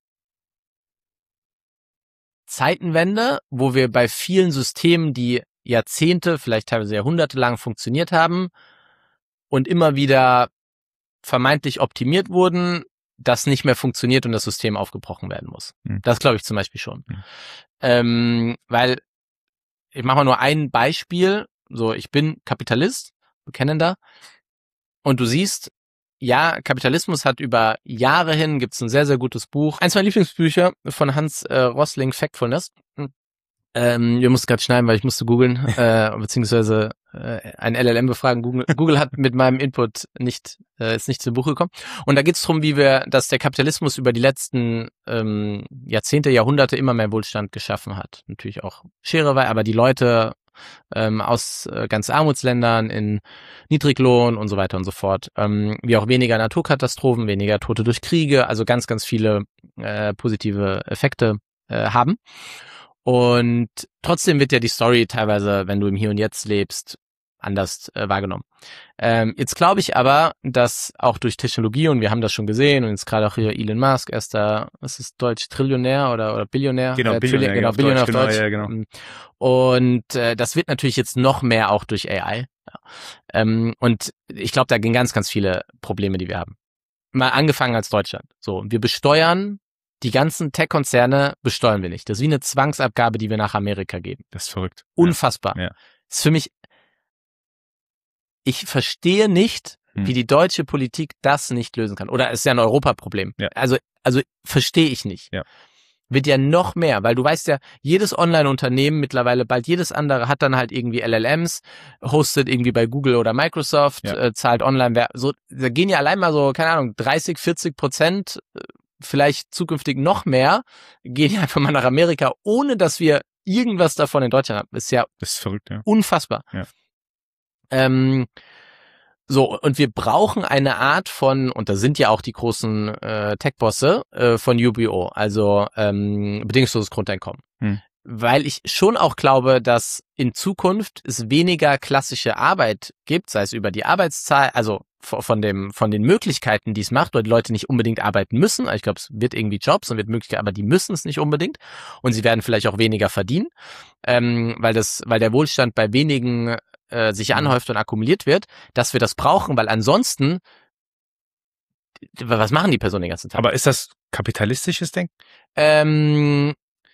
Zeitenwende, wo wir bei vielen Systemen, die Jahrzehnte, vielleicht teilweise Jahrhunderte lang funktioniert haben und immer wieder vermeintlich optimiert wurden, das nicht mehr funktioniert und das System aufgebrochen werden muss. Das glaube ich zum Beispiel schon. Weil, ich mache mal nur ein Beispiel, so ich bin Kapitalist, bekennender, und du siehst, ja, Kapitalismus hat über Jahre hin, gibt's ein sehr, sehr gutes Buch. Eins meiner Lieblingsbücher von Hans Rosling, Factfulness. Wir mussten gerade schneiden, weil ich musste googeln, beziehungsweise ein LLM befragen. Google hat mit meinem Input ist nicht zum Buch gekommen. Und da geht's darum, dass der Kapitalismus über die letzten Jahrzehnte, Jahrhunderte immer mehr Wohlstand geschaffen hat. Natürlich auch Schere, aber die Leute aus ganz Armutsländern in Niedriglohn und so weiter und so fort. Wie auch weniger Naturkatastrophen, weniger Tote durch Kriege, also ganz, ganz viele positive Effekte haben. Und trotzdem wird ja die Story teilweise, wenn du im Hier und Jetzt lebst, anders wahrgenommen. Jetzt glaube ich aber, dass auch durch Technologie, und wir haben das schon gesehen, und jetzt gerade auch hier Elon Musk, erster, was ist Deutsch, Trillionär oder Billionär? Genau, Billionär, Billionär auf Deutsch. Ja, genau. Und das wird natürlich jetzt noch mehr auch durch AI. Ja. Und ich glaube, da gehen ganz, ganz viele Probleme, die wir haben. Mal angefangen als Deutschland. So, wir besteuern die ganzen Tech-Konzerne, besteuern wir nicht. Das ist wie eine Zwangsabgabe, die wir nach Amerika geben. Das ist verrückt. Unfassbar. Ja. Das ist für mich, ich verstehe nicht, wie die deutsche Politik das nicht lösen kann. Oder es ist ja ein Europaproblem. Ja. Also verstehe ich nicht. Ja. Wird ja noch mehr, weil du weißt ja, jedes Online-Unternehmen mittlerweile, bald jedes andere hat dann halt irgendwie LLMs, hostet irgendwie bei Google oder Microsoft, zahlt online, so, da gehen ja allein mal so, keine Ahnung, 30-40%, vielleicht zukünftig noch mehr, gehen ja einfach mal nach Amerika, ohne dass wir irgendwas davon in Deutschland haben. Das ist verrückt, ja. Unfassbar. Ja. So, und wir brauchen eine Art von, und da sind ja auch die großen Tech-Bosse von UBO, also bedingungsloses Grundeinkommen. Weil ich schon auch glaube, dass in Zukunft es weniger klassische Arbeit gibt, sei es über die Arbeitszeit, also von den Möglichkeiten, die es macht, weil die Leute nicht unbedingt arbeiten müssen. Ich glaube, es wird irgendwie Jobs und wird Möglichkeit, aber die müssen es nicht unbedingt. Und sie werden vielleicht auch weniger verdienen, weil der Wohlstand bei wenigen sich anhäuft und akkumuliert wird, dass wir das brauchen, weil ansonsten, was machen die Personen den ganzen Tag? Aber ist das kapitalistisches Denken?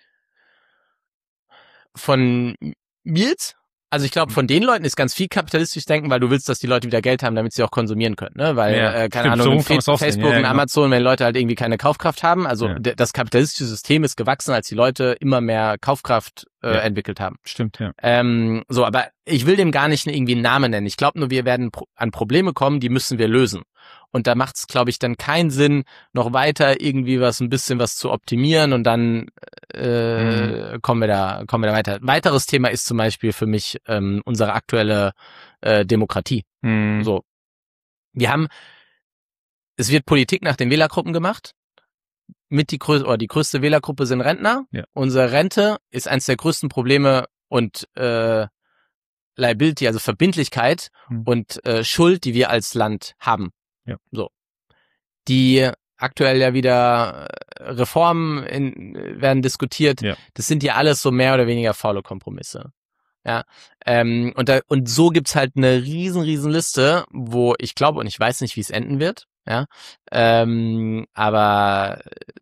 Von mir jetzt? Also ich glaube, von den Leuten ist ganz viel kapitalistisch denken, weil du willst, dass die Leute wieder Geld haben, damit sie auch konsumieren können, ne? Weil, keine Ahnung, so Facebook und Amazon, wenn Leute halt irgendwie keine Kaufkraft haben, also das kapitalistische System ist gewachsen, als die Leute immer mehr Kaufkraft entwickelt haben. Stimmt, ja. So, aber ich will dem gar nicht irgendwie einen Namen nennen. Ich glaube nur, wir werden an Probleme kommen, die müssen wir lösen. Und da macht es, glaube ich, dann keinen Sinn, noch weiter irgendwie ein bisschen was zu optimieren und dann kommen wir da weiter. Weiteres Thema ist zum Beispiel für mich unsere aktuelle Demokratie. So, es wird Politik nach den Wählergruppen gemacht. Die größte Wählergruppe sind Rentner. Ja. Unsere Rente ist eines der größten Probleme und Liability, also Verbindlichkeit und Schuld, die wir als Land haben. Ja. So. Die aktuell ja wieder Reformen werden diskutiert. Ja. Das sind ja alles so mehr oder weniger faule Kompromisse. Ja. Und so gibt's halt eine riesen Liste, wo ich glaube und ich weiß nicht, wie es enden wird. Ja. Aber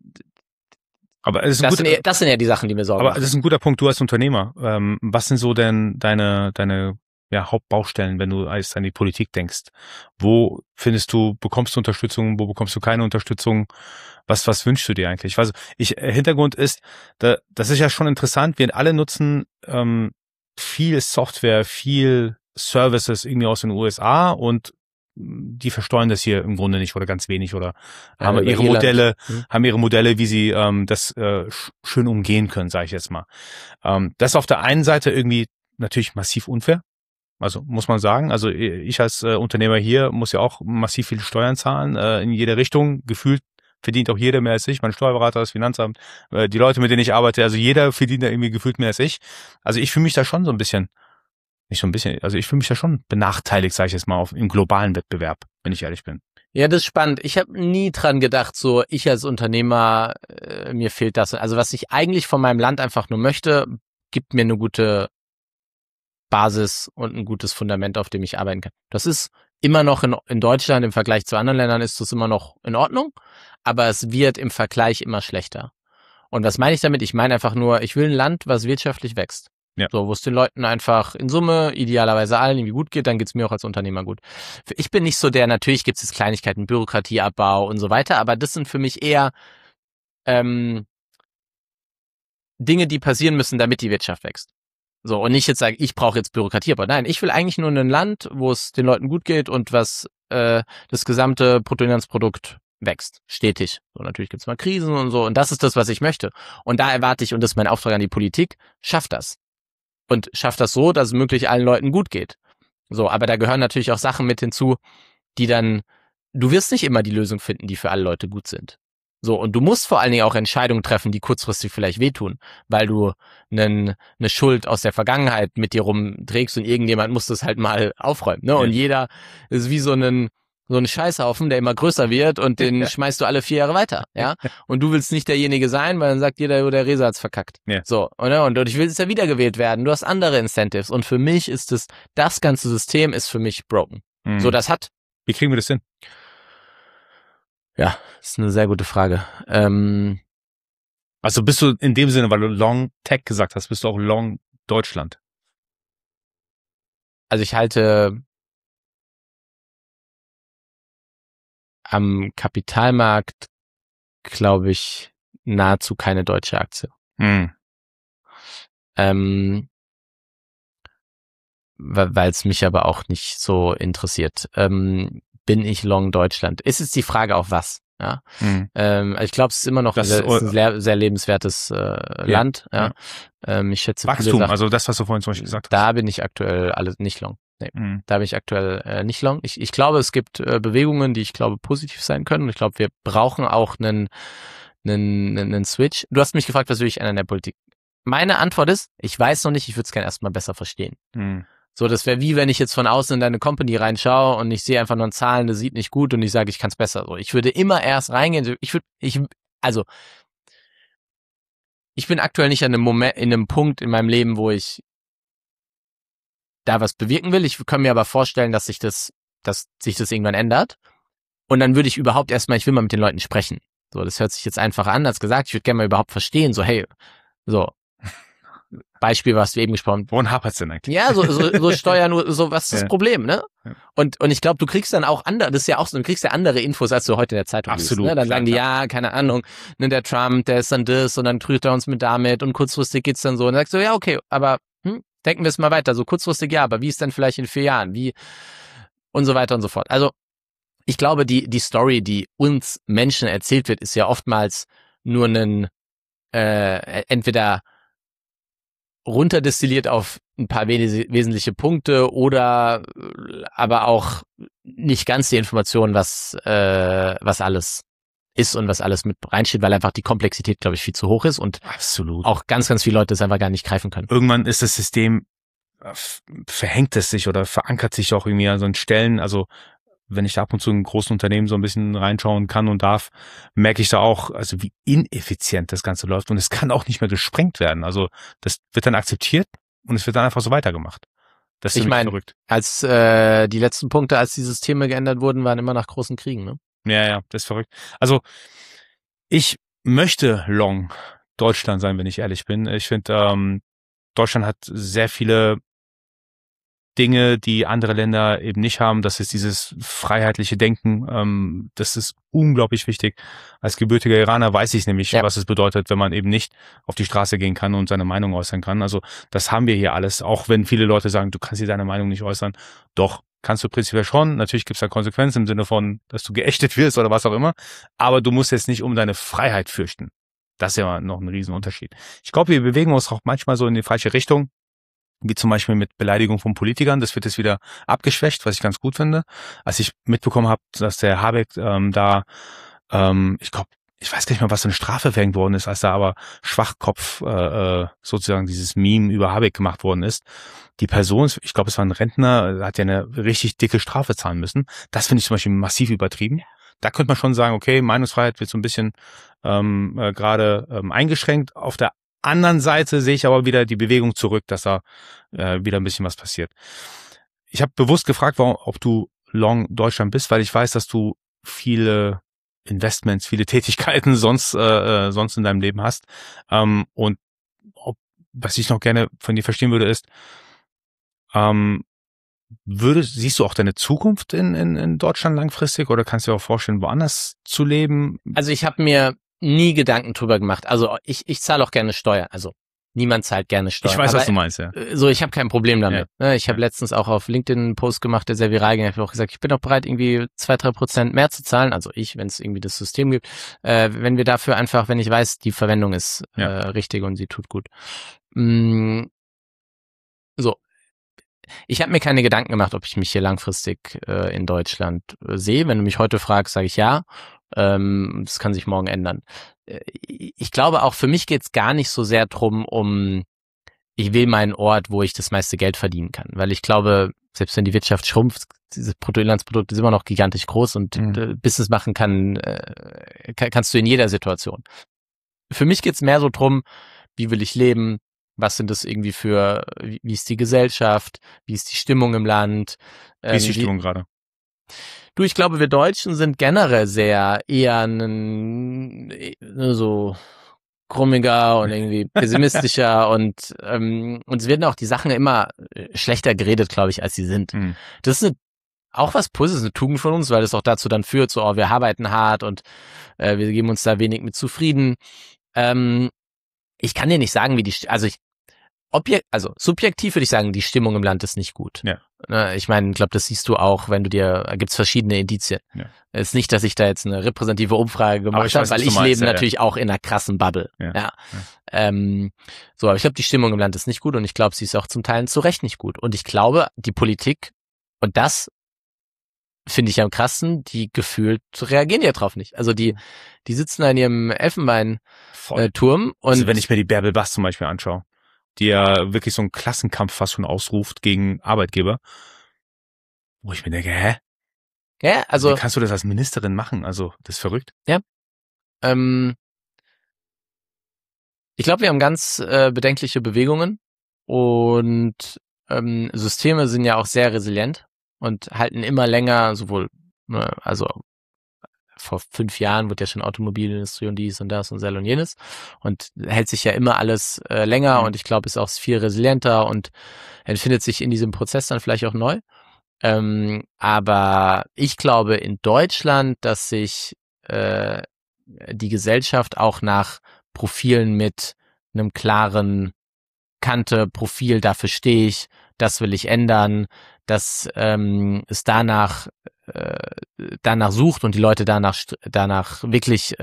es ist das sind ja die Sachen, die mir Sorgen machen. Aber das ist ein guter Punkt. Du als Unternehmer, was sind so denn deine Hauptbaustellen, wenn du an die Politik denkst? Wo findest du, bekommst du Unterstützung, wo bekommst du keine Unterstützung? Was wünschst du dir eigentlich? Also Hintergrund ist, das ist ja schon interessant, wir alle nutzen viel Software, viel Services irgendwie aus den USA und die versteuern das hier im Grunde nicht oder ganz wenig oder haben ihre Modelle, wie sie das schön umgehen können, sage ich jetzt mal. Das ist auf der einen Seite irgendwie natürlich massiv unfair. Also muss man sagen, also ich als Unternehmer hier muss ja auch massiv viele Steuern zahlen, in jede Richtung. Gefühlt verdient auch jeder mehr als ich, mein Steuerberater, das Finanzamt, die Leute, mit denen ich arbeite, also jeder verdient da irgendwie gefühlt mehr als ich. Also ich fühle mich da schon also ich fühle mich da schon benachteiligt, sage ich jetzt mal, im globalen Wettbewerb, wenn ich ehrlich bin. Ja, das ist spannend. Ich habe nie dran gedacht, so ich als Unternehmer, mir fehlt das. Also was ich eigentlich von meinem Land einfach nur möchte, gibt mir eine gute Basis und ein gutes Fundament, auf dem ich arbeiten kann. Das ist immer noch in Deutschland im Vergleich zu anderen Ländern ist das immer noch in Ordnung, aber es wird im Vergleich immer schlechter. Und was meine ich damit? Ich meine einfach nur, ich will ein Land, was wirtschaftlich wächst. Ja. So, wo es den Leuten einfach in Summe, idealerweise allen irgendwie gut geht, dann geht's mir auch als Unternehmer gut. Ich bin nicht so natürlich gibt es Kleinigkeiten, Bürokratieabbau und so weiter, aber das sind für mich eher Dinge, die passieren müssen, damit die Wirtschaft wächst. So, und nicht jetzt sagen, ich brauche jetzt Bürokratie, aber nein, ich will eigentlich nur ein Land, wo es den Leuten gut geht und was das gesamte Bruttoinlandsprodukt wächst, stetig. So, natürlich gibt's mal Krisen und so, und das ist das, was ich möchte. Und da erwarte ich, und das ist mein Auftrag an die Politik, schafft das. Und schafft das so, dass es möglichst allen Leuten gut geht. So, aber da gehören natürlich auch Sachen mit hinzu, die dann, du wirst nicht immer die Lösung finden, die für alle Leute gut sind. So, und du musst vor allen Dingen auch Entscheidungen treffen, die kurzfristig vielleicht wehtun, weil du eine Schuld aus der Vergangenheit mit dir rumträgst und irgendjemand muss das halt mal aufräumen, ne? Ja. Und jeder ist wie so ein Scheißhaufen, der immer größer wird und den schmeißt du alle 4 Jahre weiter, ja? Und du willst nicht derjenige sein, weil dann sagt jeder, der Reza hat's verkackt. Ja. So, oder? Und ich will jetzt ja wiedergewählt werden. Du hast andere Incentives und für mich ist das ganze System ist für mich broken. So, das hat. Wie kriegen wir das hin? Ja, ist eine sehr gute Frage. Also bist du in dem Sinne, weil du Long Tech gesagt hast, bist du auch Long Deutschland? Also ich halte am Kapitalmarkt, glaube ich, nahezu keine deutsche Aktie. Weil es mich aber auch nicht so interessiert. Bin ich Long Deutschland? Ist jetzt die Frage auf was? Ja. Ich glaube, es ist immer noch ein sehr lebenswertes Land. Ja. Ich schätze Wachstum, viele Sachen. also das, was du vorhin zum Beispiel gesagt hast. Da bin ich aktuell nicht Long. Nee, da bin ich aktuell nicht Long. Ich glaube, es gibt Bewegungen, die ich glaube positiv sein können. Und ich glaube, wir brauchen auch einen Switch. Du hast mich gefragt, was will ich ändern in der Politik? Meine Antwort ist, ich weiß noch nicht, ich würde es gerne erstmal besser verstehen. So, das wäre wie wenn ich jetzt von außen in deine Company reinschaue und ich sehe einfach nur Zahlen, das sieht nicht gut und ich sage, ich kann es besser. So, ich würde immer erst reingehen. Ich bin aktuell nicht an in einem Punkt in meinem Leben, wo ich da was bewirken will. Ich kann mir aber vorstellen, dass sich das irgendwann ändert. Und dann würde ich überhaupt erstmal, ich will mal mit den Leuten sprechen. So, das hört sich jetzt einfach an, als gesagt, ich würde gerne mal überhaupt verstehen, so, hey, so, Beispiel, was wir eben gesprochen haben. Woran hapert's denn eigentlich? Ja, so Steuern, so, was ist das Problem, ne? Ja. Und ich glaube, du kriegst dann auch das ist ja auch so, du kriegst ja andere Infos, als du heute in der Zeitung liest. Absolut. Ne? Dann sagen die, ja, keine Ahnung, ne, der Trump, der ist dann das und dann trügt er uns mit damit und kurzfristig geht's dann so. Und dann sagst du, ja, okay, aber denken wir es mal weiter, so kurzfristig ja, aber wie ist denn vielleicht in 4 Jahren? Wie? Und so weiter und so fort. Also, ich glaube, die Story, die uns Menschen erzählt wird, ist ja oftmals nur entweder runterdestilliert auf ein paar wesentliche Punkte oder aber auch nicht ganz die Information, was alles ist und was alles mit reinsteht, weil einfach die Komplexität, glaube ich, viel zu hoch ist und absolut auch ganz, ganz viele Leute das einfach gar nicht greifen können. Irgendwann ist das System, verhängt es sich oder verankert sich auch irgendwie an so Stellen, also wenn ich da ab und zu in großen Unternehmen so ein bisschen reinschauen kann und darf, merke ich da auch, also wie ineffizient das Ganze läuft und es kann auch nicht mehr gesprengt werden. Also das wird dann akzeptiert und es wird dann einfach so weitergemacht. Das ist verrückt. Als die letzten Punkte, als die Systeme geändert wurden, waren immer nach großen Kriegen, ne? Ja, das ist verrückt. Also ich möchte Long Deutschland sein, wenn ich ehrlich bin. Ich finde, Deutschland hat sehr viele Dinge, die andere Länder eben nicht haben. Das ist dieses freiheitliche Denken. Das ist unglaublich wichtig. Als gebürtiger Iraner weiß ich nämlich, was es bedeutet, wenn man eben nicht auf die Straße gehen kann und seine Meinung äußern kann. Also das haben wir hier alles. Auch wenn viele Leute sagen, du kannst hier deine Meinung nicht äußern. Doch, kannst du prinzipiell schon. Natürlich gibt es da Konsequenzen im Sinne von, dass du geächtet wirst oder was auch immer. Aber du musst jetzt nicht um deine Freiheit fürchten. Das ist ja noch ein Riesenunterschied. Ich glaube, wir bewegen uns auch manchmal so in die falsche Richtung. Wie zum Beispiel mit Beleidigung von Politikern. Das wird jetzt wieder abgeschwächt, was ich ganz gut finde. Als ich mitbekommen habe, dass der Habeck ich weiß gar nicht mehr, was für eine Strafe verhängt worden ist, als da aber Schwachkopf sozusagen dieses Meme über Habeck gemacht worden ist. Die Person, ich glaube, es war ein Rentner, hat ja eine richtig dicke Strafe zahlen müssen. Das finde ich zum Beispiel massiv übertrieben. Da könnte man schon sagen, okay, Meinungsfreiheit wird so ein bisschen gerade eingeschränkt. Auf der anderen Seite sehe ich aber wieder die Bewegung zurück, dass da wieder ein bisschen was passiert. Ich habe bewusst gefragt, ob du Long Deutschland bist, weil ich weiß, dass du viele Investments, viele Tätigkeiten sonst in deinem Leben hast. Und was ich noch gerne von dir verstehen würde, ist, siehst du auch deine Zukunft in Deutschland langfristig oder kannst du dir auch vorstellen, woanders zu leben? Also ich habe mir nie Gedanken drüber gemacht. Also ich zahle auch gerne Steuern. Also niemand zahlt gerne Steuern. Ich weiß, was du meinst, ja. So, ich habe kein Problem damit. Ja. Ich habe letztens auch auf LinkedIn einen Post gemacht, der sehr viral ging. Ich habe auch gesagt, ich bin auch bereit, irgendwie 2-3% mehr zu zahlen. Also wenn es irgendwie das System gibt. Wenn wir dafür einfach, wenn ich weiß, die Verwendung ist richtig und sie tut gut. So. Ich habe mir keine Gedanken gemacht, ob ich mich hier langfristig in Deutschland sehe. Wenn du mich heute fragst, sage ich ja. Das kann sich morgen ändern. Ich glaube auch, für mich geht's gar nicht so sehr drum, ich will meinen Ort, wo ich das meiste Geld verdienen kann. Weil ich glaube, selbst wenn die Wirtschaft schrumpft, dieses Bruttoinlandsprodukt ist immer noch gigantisch groß und Business machen kannst du in jeder Situation. Für mich geht's mehr so drum, wie will ich leben? Was sind das irgendwie wie ist die Gesellschaft? Wie ist die Stimmung im Land? Wie ist die Stimmung gerade? Du, ich glaube, wir Deutschen sind generell eher so krummiger und irgendwie pessimistischer und uns werden auch die Sachen immer schlechter geredet, glaube ich, als sie sind. Das ist auch was Positives, eine Tugend von uns, weil das auch dazu dann führt, so, wir arbeiten hart und wir geben uns da wenig mit zufrieden. Ich kann dir nicht sagen, subjektiv würde ich sagen, die Stimmung im Land ist nicht gut. Ja. Ich meine, ich glaube, das siehst du auch, gibt's verschiedene Indizien. Ja. Es ist nicht, dass ich da jetzt eine repräsentative Umfrage gemacht habe, weil ich lebe natürlich auch in einer krassen Bubble. Ja. Aber ich glaube, die Stimmung im Land ist nicht gut und ich glaube, sie ist auch zum Teil zu Recht nicht gut. Und ich glaube, die Politik, und das finde ich am krassen, die gefühlt reagieren ja drauf nicht. Also die sitzen da in ihrem Elfenbeinturm und also wenn ich mir die Bärbel Bass zum Beispiel anschaue, die ja wirklich so einen Klassenkampf fast schon ausruft gegen Arbeitgeber, wo ich mir denke, hä? Ja, also wie kannst du das als Ministerin machen? Also, das ist verrückt. Ja. Ich glaube, wir haben ganz bedenkliche Bewegungen und Systeme sind ja auch sehr resilient und halten immer länger, also vor 5 Jahren wurde ja schon Automobilindustrie und dies und das und sel und jenes und hält sich ja immer alles länger und ich glaube, ist auch viel resilienter und empfindet sich in diesem Prozess dann vielleicht auch neu. Aber ich glaube in Deutschland, dass sich die Gesellschaft auch nach Profilen mit einem klaren Kante-Profil, dafür stehe ich, das will ich ändern, dass es danach sucht und die Leute danach wirklich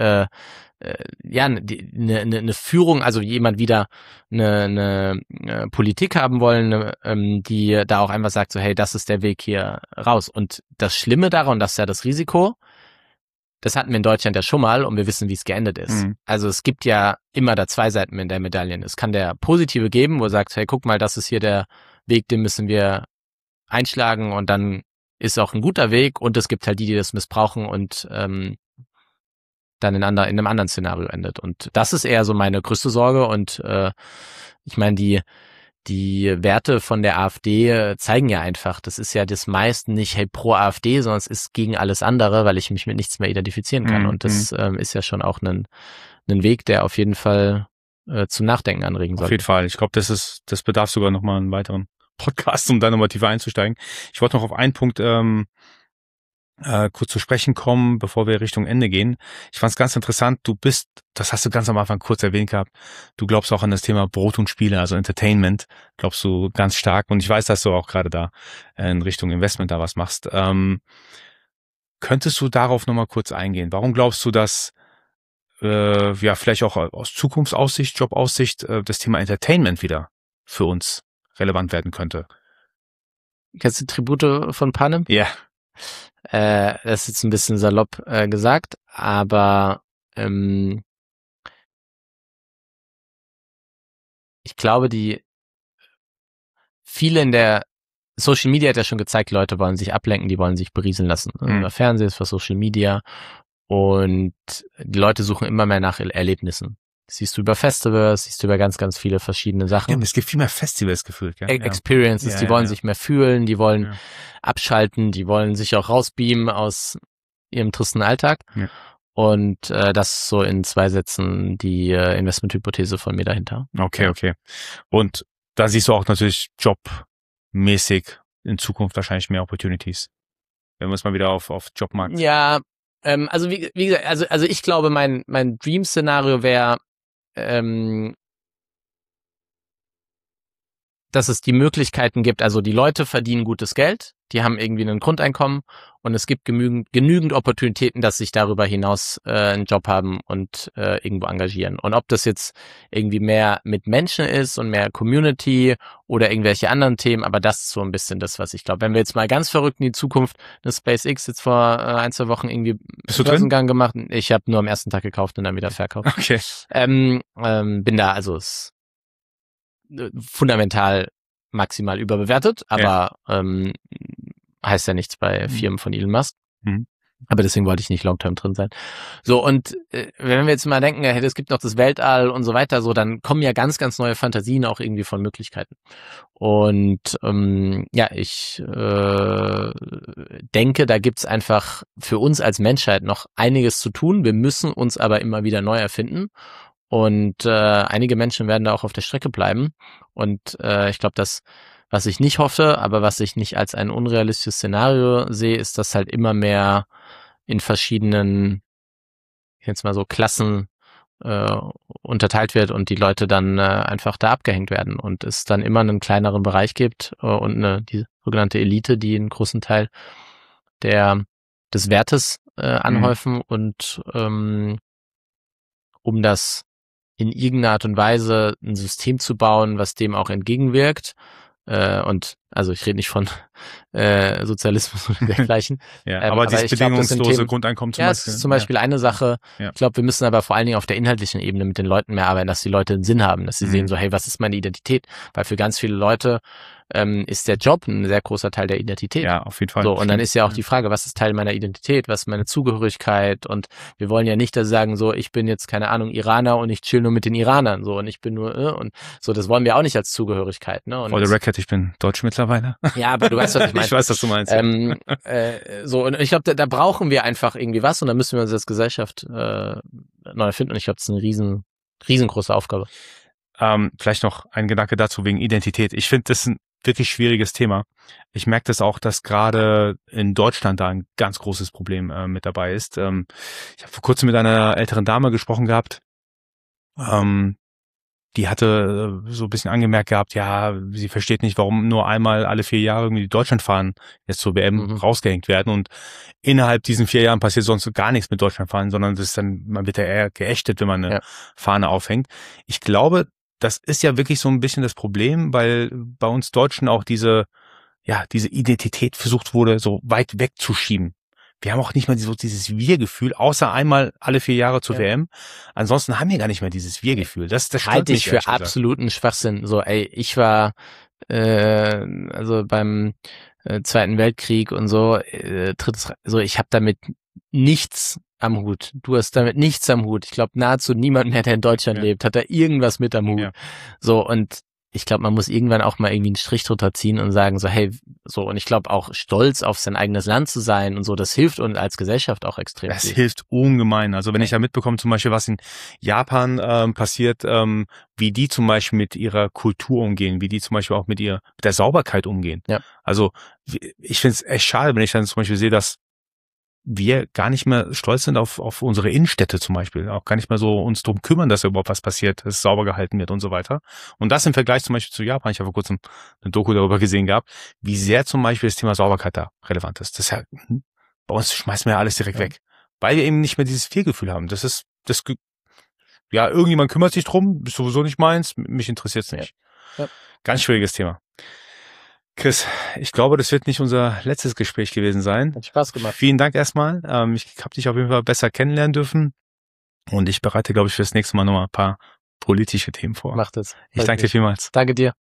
eine Führung, also jemand wieder eine Politik haben wollen, die da auch einfach sagt so, hey, das ist der Weg hier raus. Und das Schlimme daran, das ist ja das Risiko, das hatten wir in Deutschland ja schon mal und wir wissen, wie es geendet ist. Also es gibt ja immer da 2 Seiten in der Medaille. Es kann der Positive geben, wo er sagt, hey, guck mal, das ist hier der Weg, den müssen wir einschlagen und dann ist auch ein guter Weg und es gibt halt die das missbrauchen und dann in einem anderen Szenario endet. Und das ist eher so meine größte Sorge und ich meine, die Werte von der AfD zeigen ja einfach, das ist ja das meisten nicht, hey, pro AfD, sondern es ist gegen alles andere, weil ich mich mit nichts mehr identifizieren kann. Und das ist ja schon auch ein Weg, der auf jeden Fall zum Nachdenken anregen soll. Auf jeden Fall. Ich glaube, das bedarf sogar nochmal einen weiteren Podcast, um da nochmal tiefer einzusteigen. Ich wollte noch auf einen Punkt kurz zu sprechen kommen, bevor wir Richtung Ende gehen. Ich fand es ganz interessant, das hast du ganz am Anfang kurz erwähnt gehabt, du glaubst auch an das Thema Brot und Spiele, also Entertainment, glaubst du ganz stark und ich weiß, dass du auch gerade da in Richtung Investment da was machst. Könntest du darauf nochmal kurz eingehen? Warum glaubst du, dass vielleicht auch aus Zukunftsaussicht, Jobaussicht, das Thema Entertainment wieder für uns relevant werden könnte? Kennst du Tribute von Panem? Ja. Das ist jetzt ein bisschen salopp gesagt, aber ich glaube, viele in der Social Media hat ja schon gezeigt, Leute wollen sich ablenken, die wollen sich berieseln lassen. Über Fernsehen ist für Social Media und die Leute suchen immer mehr nach Erlebnissen. Das siehst du über Festivals, siehst du über ganz, ganz viele verschiedene Sachen. Ja, es gibt viel mehr Festivals gefühlt. Gell? Experiences, die wollen sich mehr fühlen, die wollen abschalten, die wollen sich auch rausbeamen aus ihrem tristen Alltag. Ja. Und das ist so in 2 Sätzen die Investmenthypothese von mir dahinter. Okay. Und da siehst du auch natürlich jobmäßig in Zukunft wahrscheinlich mehr Opportunities. Wenn wir es mal wieder auf Jobmarkt. Ja, also wie gesagt, also ich glaube, mein Dream-Szenario wäre, dass es die Möglichkeiten gibt, also die Leute verdienen gutes Geld, die haben irgendwie ein Grundeinkommen und es gibt genügend Opportunitäten, dass sich darüber hinaus einen Job haben und irgendwo engagieren. Und ob das jetzt irgendwie mehr mit Menschen ist und mehr Community oder irgendwelche anderen Themen, aber das ist so ein bisschen das, was ich glaube. Wenn wir jetzt mal ganz verrückt in die Zukunft, eine SpaceX jetzt vor 1-2 Wochen irgendwie Börsengang gemacht, ich habe nur am ersten Tag gekauft und dann wieder verkauft. Okay. Bin da, also es fundamental maximal überbewertet, aber heißt ja nichts bei Firmen von Elon Musk. Aber deswegen wollte ich nicht long-term drin sein. So, und wenn wir jetzt mal denken, hey, es gibt noch das Weltall und so weiter, so, dann kommen ja ganz, ganz neue Fantasien auch irgendwie von Möglichkeiten. Und ich denke, da gibt's einfach für uns als Menschheit noch einiges zu tun. Wir müssen uns aber immer wieder neu erfinden. Und einige Menschen werden da auch auf der Strecke bleiben. Und ich glaube, dass, was ich nicht hoffe, aber was ich nicht als ein unrealistisches Szenario sehe, ist, dass halt immer mehr in verschiedenen, jetzt mal so Klassen unterteilt wird und die Leute dann einfach da abgehängt werden und es dann immer einen kleineren Bereich gibt und die sogenannte Elite, die einen großen Teil des Wertes anhäufen und um das in irgendeiner Art und Weise ein System zu bauen, was dem auch entgegenwirkt. Und also ich rede nicht von Sozialismus oder dergleichen. Aber dieses bedingungslose Grundeinkommen zum Beispiel. Das ist zum Beispiel eine Sache. Ja. Ich glaube, wir müssen aber vor allen Dingen auf der inhaltlichen Ebene mit den Leuten mehr arbeiten, dass die Leute einen Sinn haben, dass sie sehen so, hey, was ist meine Identität? Weil für ganz viele Leute ist der Job ein sehr großer Teil der Identität. Ja, auf jeden Fall. So, und dann ist ja auch die Frage, was ist Teil meiner Identität, was ist meine Zugehörigkeit? Und wir wollen ja nicht, dass sie sagen, so, ich bin jetzt, keine Ahnung, Iraner und ich chill nur mit den Iranern, so, und ich bin nur, und so, das wollen wir auch nicht als Zugehörigkeit, ne? Und for the record, ich bin Deutsch mittlerweile. Ja, aber du weißt, was ich meine. Ich weiß, was du meinst. So, und ich glaube, da brauchen wir einfach irgendwie was und da müssen wir uns als Gesellschaft neu erfinden und ich glaube, das ist eine riesengroße Aufgabe. Vielleicht noch ein Gedanke dazu wegen Identität. Ich finde, das ist ein wirklich schwieriges Thema. Ich merke das auch, dass gerade in Deutschland da ein ganz großes Problem mit dabei ist. Ich habe vor kurzem mit einer älteren Dame gesprochen gehabt. Die hatte so ein bisschen angemerkt gehabt, ja, sie versteht nicht, warum nur einmal alle 4 Jahre irgendwie die Deutschlandfahnen jetzt zur WM rausgehängt werden und innerhalb diesen 4 Jahren passiert sonst gar nichts mit Deutschlandfahnen, sondern das ist dann, man wird ja eher geächtet, wenn man eine Fahne aufhängt. Ich glaube, das ist ja wirklich so ein bisschen das Problem, weil bei uns Deutschen auch diese Identität versucht wurde, so weit wegzuschieben. Wir haben auch nicht mal dieses Wir-Gefühl, außer einmal alle 4 Jahre zur WM. Ansonsten haben wir gar nicht mehr dieses Wir-Gefühl. Das halte ich für absoluten Schwachsinn. So, ey, ich war also beim Zweiten Weltkrieg und so, ich habe damit nichts am Hut. Du hast damit nichts am Hut. Ich glaube, nahezu niemand mehr, der in Deutschland lebt, hat da irgendwas mit am Hut. Ja. So, und ich glaube, man muss irgendwann auch mal irgendwie einen Strich drunter ziehen und sagen so, hey, so, und ich glaube auch stolz auf sein eigenes Land zu sein und so, das hilft uns als Gesellschaft auch extrem. Das hilft ungemein. Also wenn ich da mitbekomme, zum Beispiel, was in Japan passiert, wie die zum Beispiel mit ihrer Kultur umgehen, wie die zum Beispiel auch mit der Sauberkeit umgehen. Ja. Also ich finde es echt schade, wenn ich dann zum Beispiel sehe, dass wir gar nicht mehr stolz sind auf unsere Innenstädte zum Beispiel, auch gar nicht mehr so uns drum kümmern, dass überhaupt was passiert, dass es sauber gehalten wird und so weiter. Und das im Vergleich zum Beispiel zu Japan, ich habe vor kurzem eine Doku darüber gesehen gehabt, wie sehr zum Beispiel das Thema Sauberkeit da relevant ist. Das ist ja, bei uns schmeißen wir ja alles direkt weg, weil wir eben nicht mehr dieses Wir-Gefühl haben. Irgendjemand kümmert sich drum, ist sowieso nicht meins, mich interessiert's nicht. Ja. Ganz schwieriges Thema. Chris, ich glaube, das wird nicht unser letztes Gespräch gewesen sein. Hat Spaß gemacht. Vielen Dank erstmal. Ich habe dich auf jeden Fall besser kennenlernen dürfen. Und ich bereite, glaube ich, fürs nächste Mal nochmal ein paar politische Themen vor. Macht es. Ich danke dir vielmals. Danke dir.